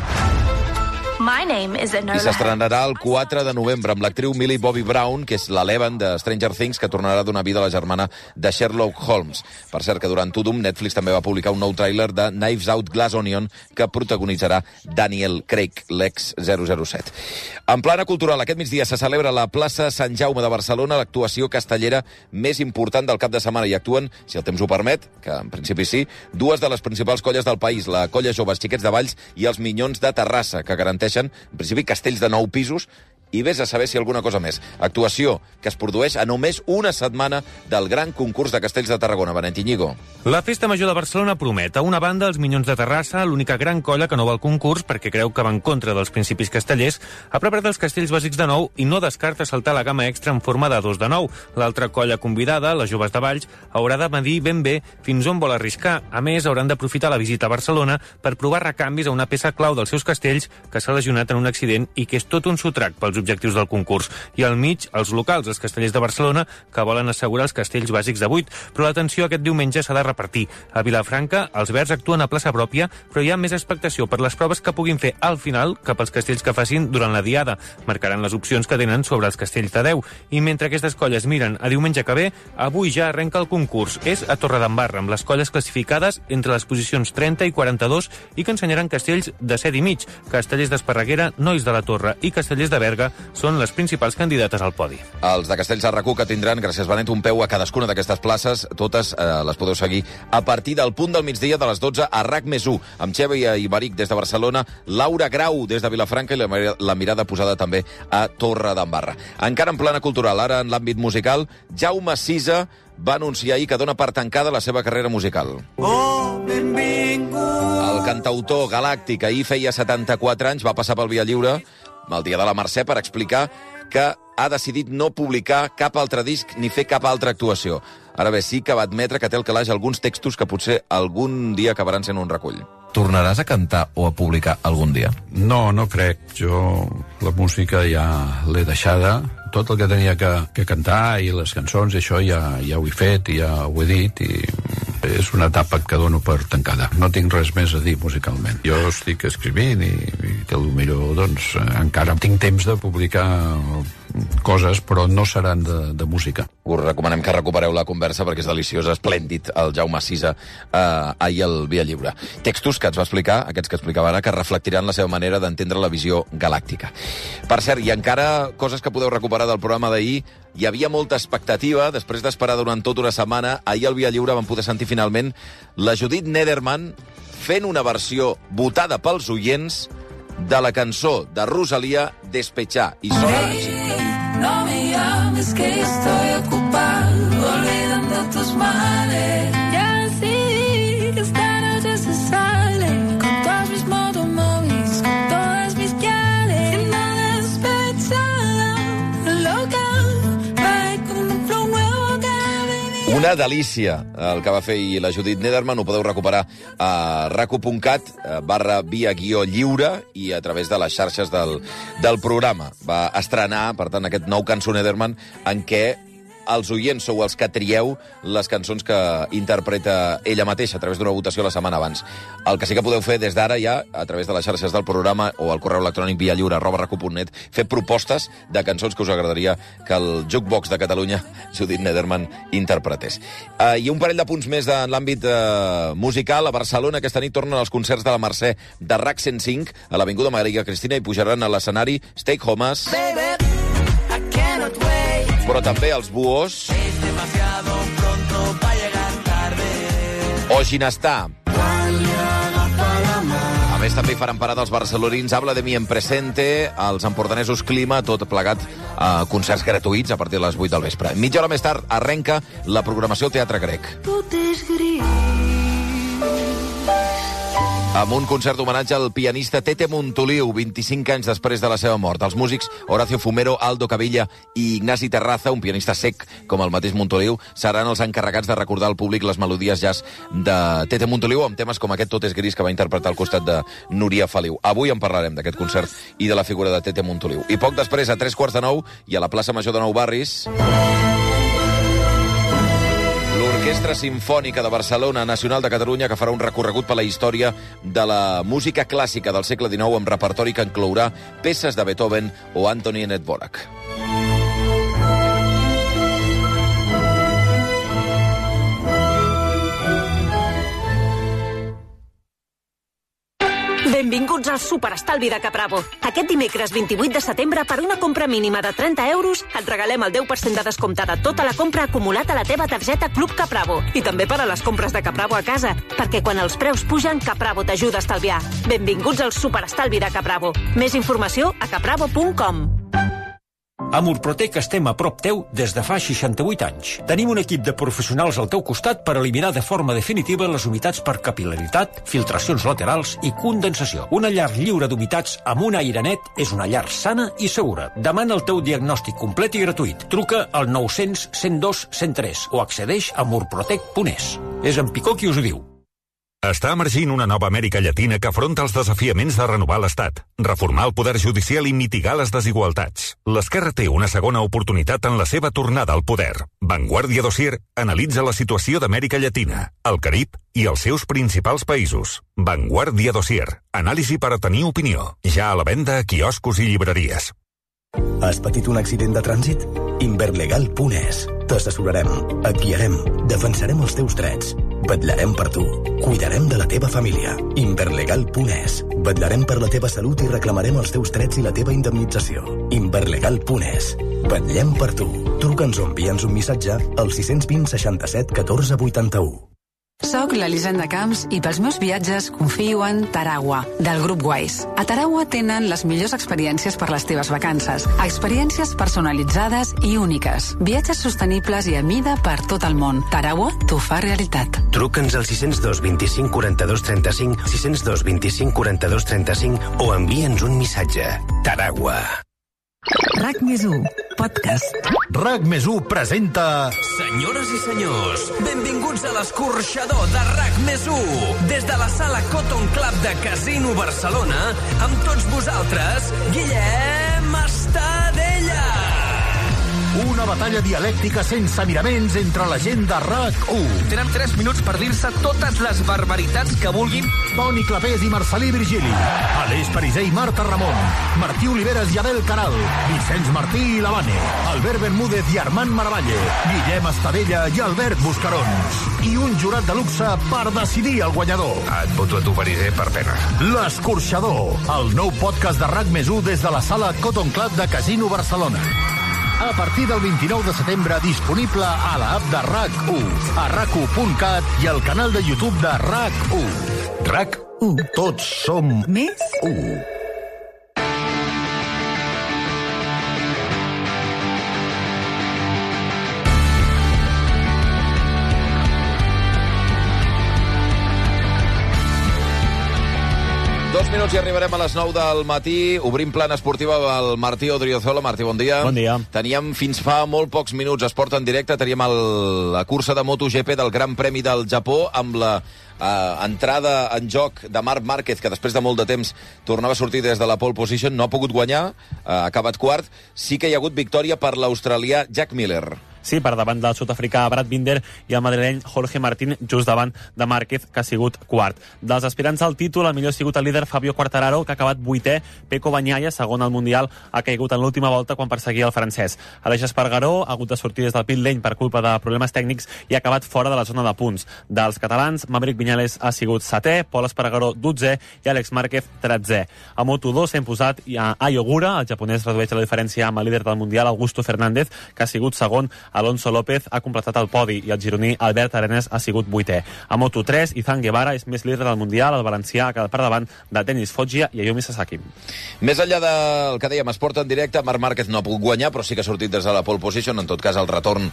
My name is Enola. I s'estrenarà el 4 de novembre amb l'actriu Millie Bobby Brown, que és l'Eleven de Stranger Things, que tornarà a donar vida a la germana de Sherlock Holmes. Per cert, que durant Tudum, Netflix també va publicar un nou tràiler de Knives Out Glass Onion, que protagonitzarà Daniel Craig, l'ex-007. En plana cultural, aquest migdia se celebra a la plaça Sant Jaume de Barcelona l'actuació castellera més important del cap de setmana. I actuen, si el temps ho permet, que en principi sí, 2 de les principals colles del país, la Colla Joves Xiquets de Valls i els Minyons de Terrassa, que garanteixen, en principi, castells de 9 pisos i vés a saber si alguna cosa més. Actuació que es produeix a només una setmana del gran concurs de castells de Tarragona. Benet Iñigo. La Festa Major de Barcelona promet. A una banda, els Minyons de Terrassa, l'única gran colla que no va al concurs perquè creu que va en contra dels principis castellers, ha preparat els castells bàsics de 9 i no descarta saltar la gamma extra en forma de 2 de 9. L'altra colla convidada, les Joves de Valls, haurà de medir ben bé fins on vol arriscar. A més, hauran d'aprofitar la visita a Barcelona per provar recanvis a una peça clau dels seus castells que s'ha lesionat en un accident i que és tot un sotrac pels objectius del concurs. I al mig, els locals, els castellers de Barcelona, que volen assegurar els castells bàsics de 8. Però l'atenció aquest diumenge s'ha de repartir. A Vilafranca, els verds actuen a plaça pròpia, però hi ha més expectació per les proves que puguin fer al final que pels castells que facin durant la diada. Marcaran les opcions que tenen sobre els castells de 10. I mentre aquestes colles miren a diumenge que ve, avui ja arrenca el concurs. És a Torredembarra, amb les colles classificades entre les posicions 30 i 42 i que ensenyaran castells de 7 i mig. Castellers d'Esparreguera, Nois de la Torre i Castellers de Berga són les principals candidates al podi. Els de Castells de RAC1 que tindran, gràcies Benet, un peu a cadascuna d'aquestes places, totes les podeu seguir a partir del punt del migdia de les 12 a RAC+1, amb Xènia i Maric des de Barcelona, Laura Grau des de Vilafranca i la mirada posada també a Torredembarra. Encara en plana cultural, ara en l'àmbit musical, Jaume Sisa va anunciar ahir que dona per tancada la seva carrera musical. El cantautor galàctic ahir feia 74 anys, va passar pel Via Lliure el dia de la Mercè per explicar que ha decidit no publicar cap altre disc ni fer cap altra actuació. Ara bé, sí que va admetre que té al calaix alguns textos que potser algun dia acabaran sent un recull. Tornaràs a cantar o a publicar algun dia? No, no crec. Jo la música ja l'he deixada. Tot el que tenia que cantar i les cançons, i això ja ho he fet i ja ho he dit, i és una etapa que dono per tancada. No tinc res més a dir musicalment. Jo estic escrivint i que potser doncs, encara tinc temps de publicar coses, però no seran de música. Us recomanem que recupereu la conversa perquè és deliciós, esplèndid, el Jaume Sisa ahir al Via Lliure. Textos que ens va explicar, aquests que explicava ara, que reflectiran la seva manera d'entendre la visió galàctica. Per cert, i encara coses que podeu recuperar del programa d'ahir, hi havia molta expectativa, després d'esperar durant tota una setmana, ahir al Via Lliure vam poder sentir finalment la Judit Nederman fent una versió votada pels oients de la cançó de Rosalía, Despechar. I sona així. No me llames que estoy ocupado olvidando tus males. Ya decidí que esta noche se sale con todos mis motomóviles, con todas mis quiales. Siendo despechada, loca, va con un flow nuevo cada baby. Una delícia el que va fer la Judit Nederman. Ho podeu recuperar a raco.cat/via-lliure i a través de les xarxes del programa. Va estrenar, per tant, aquest nou cançó Nederman en què els oients sou els que trieu les cançons que interpreta ella mateixa a través d'una votació la setmana abans. El que sí que podeu fer des d'ara ja, a través de les xarxes del programa o al correu electrònic vialliure@raco.net, fer propostes de cançons que us agradaria que el Jukebox de Catalunya, Judit Nederman, interpretés. I un parell de punts més en l'àmbit musical. A Barcelona aquesta nit tornen els concerts de la Mercè de RAC 105 a l'Avinguda Maria Cristina i pujaran a l'escenari Stay Homes, però també els Buhos o Ginestar. A més, també hi faran parada els barcelonins Habla de mi en presente, els empordanesos Clima, tot plegat a concerts gratuïts a partir de les 8 del vespre. Mitja hora més tard arrenca la programació Teatre Grec, amb un concert d'homenatge al pianista Tete Montoliu, 25 anys després de la seva mort. Els músics Horacio Fumero, Aldo Cavilla i Ignasi Terraza, un pianista sec com el mateix Montoliu, seran els encarregats de recordar al públic les melodies jazz de Tete Montoliu amb temes com aquest Tot és gris que va interpretar al costat de Núria Feliu. Avui en parlarem d'aquest concert i de la figura de Tete Montoliu. I poc després, a 9:45, i a la plaça Major de Nou Barris, l'Orquestra Simfònica de Barcelona, Nacional de Catalunya, que farà un recorregut per la història de la música clàssica del segle XIX amb repertori que inclourà peces de Beethoven o Antonín Dvořák. Benvinguts al Superestalvi de Capravo. Aquest dimecres 28 de setembre, per una compra mínima de 30 euros, et regalem el 10% de descompte de tota la compra acumulat a la teva targeta Club Capravo. I també per a les compres de Capravo a casa, perquè quan els preus pugen, Capravo t'ajuda a estalviar. Benvinguts al Superestalvi de Capravo. Més informació a capravo.com. A Murprotec estem a prop teu des de fa 68 anys. Tenim un equip de professionals al teu costat per eliminar de forma definitiva les humitats per capil·laritat, filtracions laterals i condensació. Una llar lliure d'humitats amb un aire net és una llar sana i segura. Demana el teu diagnòstic complet i gratuït. Truca al 900 102 103 o accedeix a murprotec.es. És en Picó qui us ho diu. Està emergint una nova Amèrica Llatina que afronta els desafiaments de renovar l'Estat, reformar el poder judicial i mitigar les desigualtats. L'Esquerra té una segona oportunitat en la seva tornada al poder. Vanguardia Dossier analitza la situació d'Amèrica Llatina, el Carib i els seus principals països. Vanguardia Dossier. Anàlisi per a tenir opinió. Ja a la venda a quioscos i llibreries. Has patit un accident de trànsit? Inverlegal.es. T'assessorarem, et guiarem, defensarem els teus drets, vetllarem per tu, cuidarem de la teva família. Inverlegal.es. Vetllarem per la teva salut i reclamarem els teus drets i la teva indemnització. Inverlegal.es. Vetllem per tu. Truca'ns o envia'ns un missatge al 620 67 14 81. Soc l'Elisenda Camps i pels meus viatges confio en Taragua, del grup Wise. A Taragua tenen les millors experiències per les teves vacances. Experiències personalitzades i úniques. Viatges sostenibles i a mida per tot el món. Taragua t'ho fa realitat. Truca'ns al 602 25 42 35, 602 25 42 35 o envia'ns un missatge. Taragua. RAC+1, podcast. RAC+1 presenta... Senyores i senyors, benvinguts a l'escorxador de RAC+1. Des de la sala Cotton Club de Casino Barcelona, amb tots vosaltres, Guillem Estadella. Una batalla dialèctica sense miraments entre la gent de RAC1. Tenen 3 minuts per dir-se totes les barbaritats que vulguin. Toni Clapés i Marcelí Virgili. Aleix Pariser i Marta Ramon. Martí Oliveres i Abel Caral. Vicenç Martí i Lavane. Albert Bermúdez i Armand Maravalle. Guillem Estadella i Albert Buscarons. I un jurat de luxe per decidir el guanyador. Et voto a tu, Pariser, per pena. L'escorxador. El nou podcast de RAC+1 des de la sala Cotton Club de Casino Barcelona. A partir del 29 de setembre, disponible a l'app de RAC1, a rac1.cat i al canal de YouTube de RAC1. RAC1. Tots som més 1. Dos minuts i arribarem a les 9 del matí. Obrim plana esportiva amb el Martí Odriozola. Martí, bon dia. Bon dia. Teníem fins fa molt pocs minuts esport en directe. Teníem la cursa de MotoGP del Gran Premi del Japó amb la entrada en joc de Marc Márquez, que després de molt de temps tornava a sortir des de la pole position. No ha pogut guanyar, ha acabat quart. Sí que hi ha hagut victòria per l'australià Jack Miller. Sí, per davant del sud-africà Brad Binder i el madrileny Jorge Martín, just davant de Márquez, que ha sigut quart. Dels aspirants al títol, el millor ha sigut el líder Fabio Quartararo, que ha acabat vuitè. Peco Bagnaia, segon al Mundial, ha caigut en l'última volta quan perseguia el francès. Aleix Espargaró ha hagut de sortir des del pit lane per culpa de problemes tècnics i ha acabat fora de la zona de punts. Dels catalans, Maverick Viñales ha sigut setè, Pol Espargaró 12è i Àlex Márquez 13è. A Moto2 s'ha imposat a Ayogura, el japonès redueix la diferència amb el líder del Mundial, Augusto Fernández, que ha sigut segon. Alonso López ha completat el podi i el gironí Albert Arenas ha sigut vuitè. A Moto3, Izan Guevara és més líder del Mundial, el valencià ha quedat per davant de Denis Foggia i Ayumi Sasaki. Més enllà del que dèiem, esport en directe, Marc Márquez no ha pogut guanyar, però sí que ha sortit des de la pole position. En tot cas, el retorn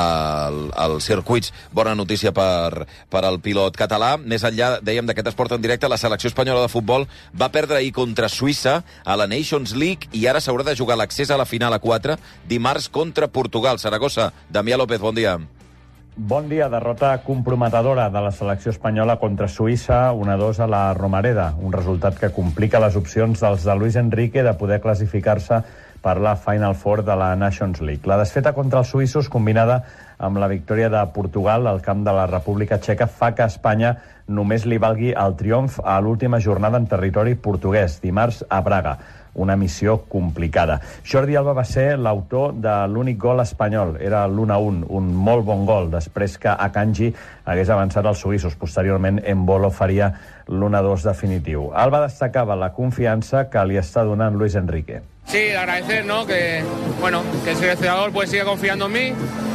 als circuits, bona notícia per al pilot català. Més enllà, dèiem, d'aquest esport en directe, la selecció espanyola de futbol va perdre ahir contra Suïssa a la Nations League i ara s'haurà de jugar l'accés a la final a 4 dimarts contra Portugal. Saragossa, Damià López, bon dia. Bon dia. Derrota comprometedora de la selecció espanyola contra Suïssa, 1-2 a la Romareda, un resultat que complica les opcions dels de Luis Enrique de poder classificar-se per la Final Four de la Nations League. La desfeta contra els suïssos, combinada amb la victòria de Portugal al camp de la República Txeca, fa que a Espanya només li valgui el triomf a l'última jornada en territori portuguès, dimarts a Braga. Una missió complicada. Jordi Alba va ser l'autor de l'únic gol espanyol. Era l'1-1, un molt bon gol, després que Akanji hagués avançat als suïssos. Posteriorment, Embolo faria l'1-2 definitiu. Alba destacava la confiança que li està donant Luis Enrique. Sí, agradecer, ¿no? Que el seleccionador pues sigue confiando en mí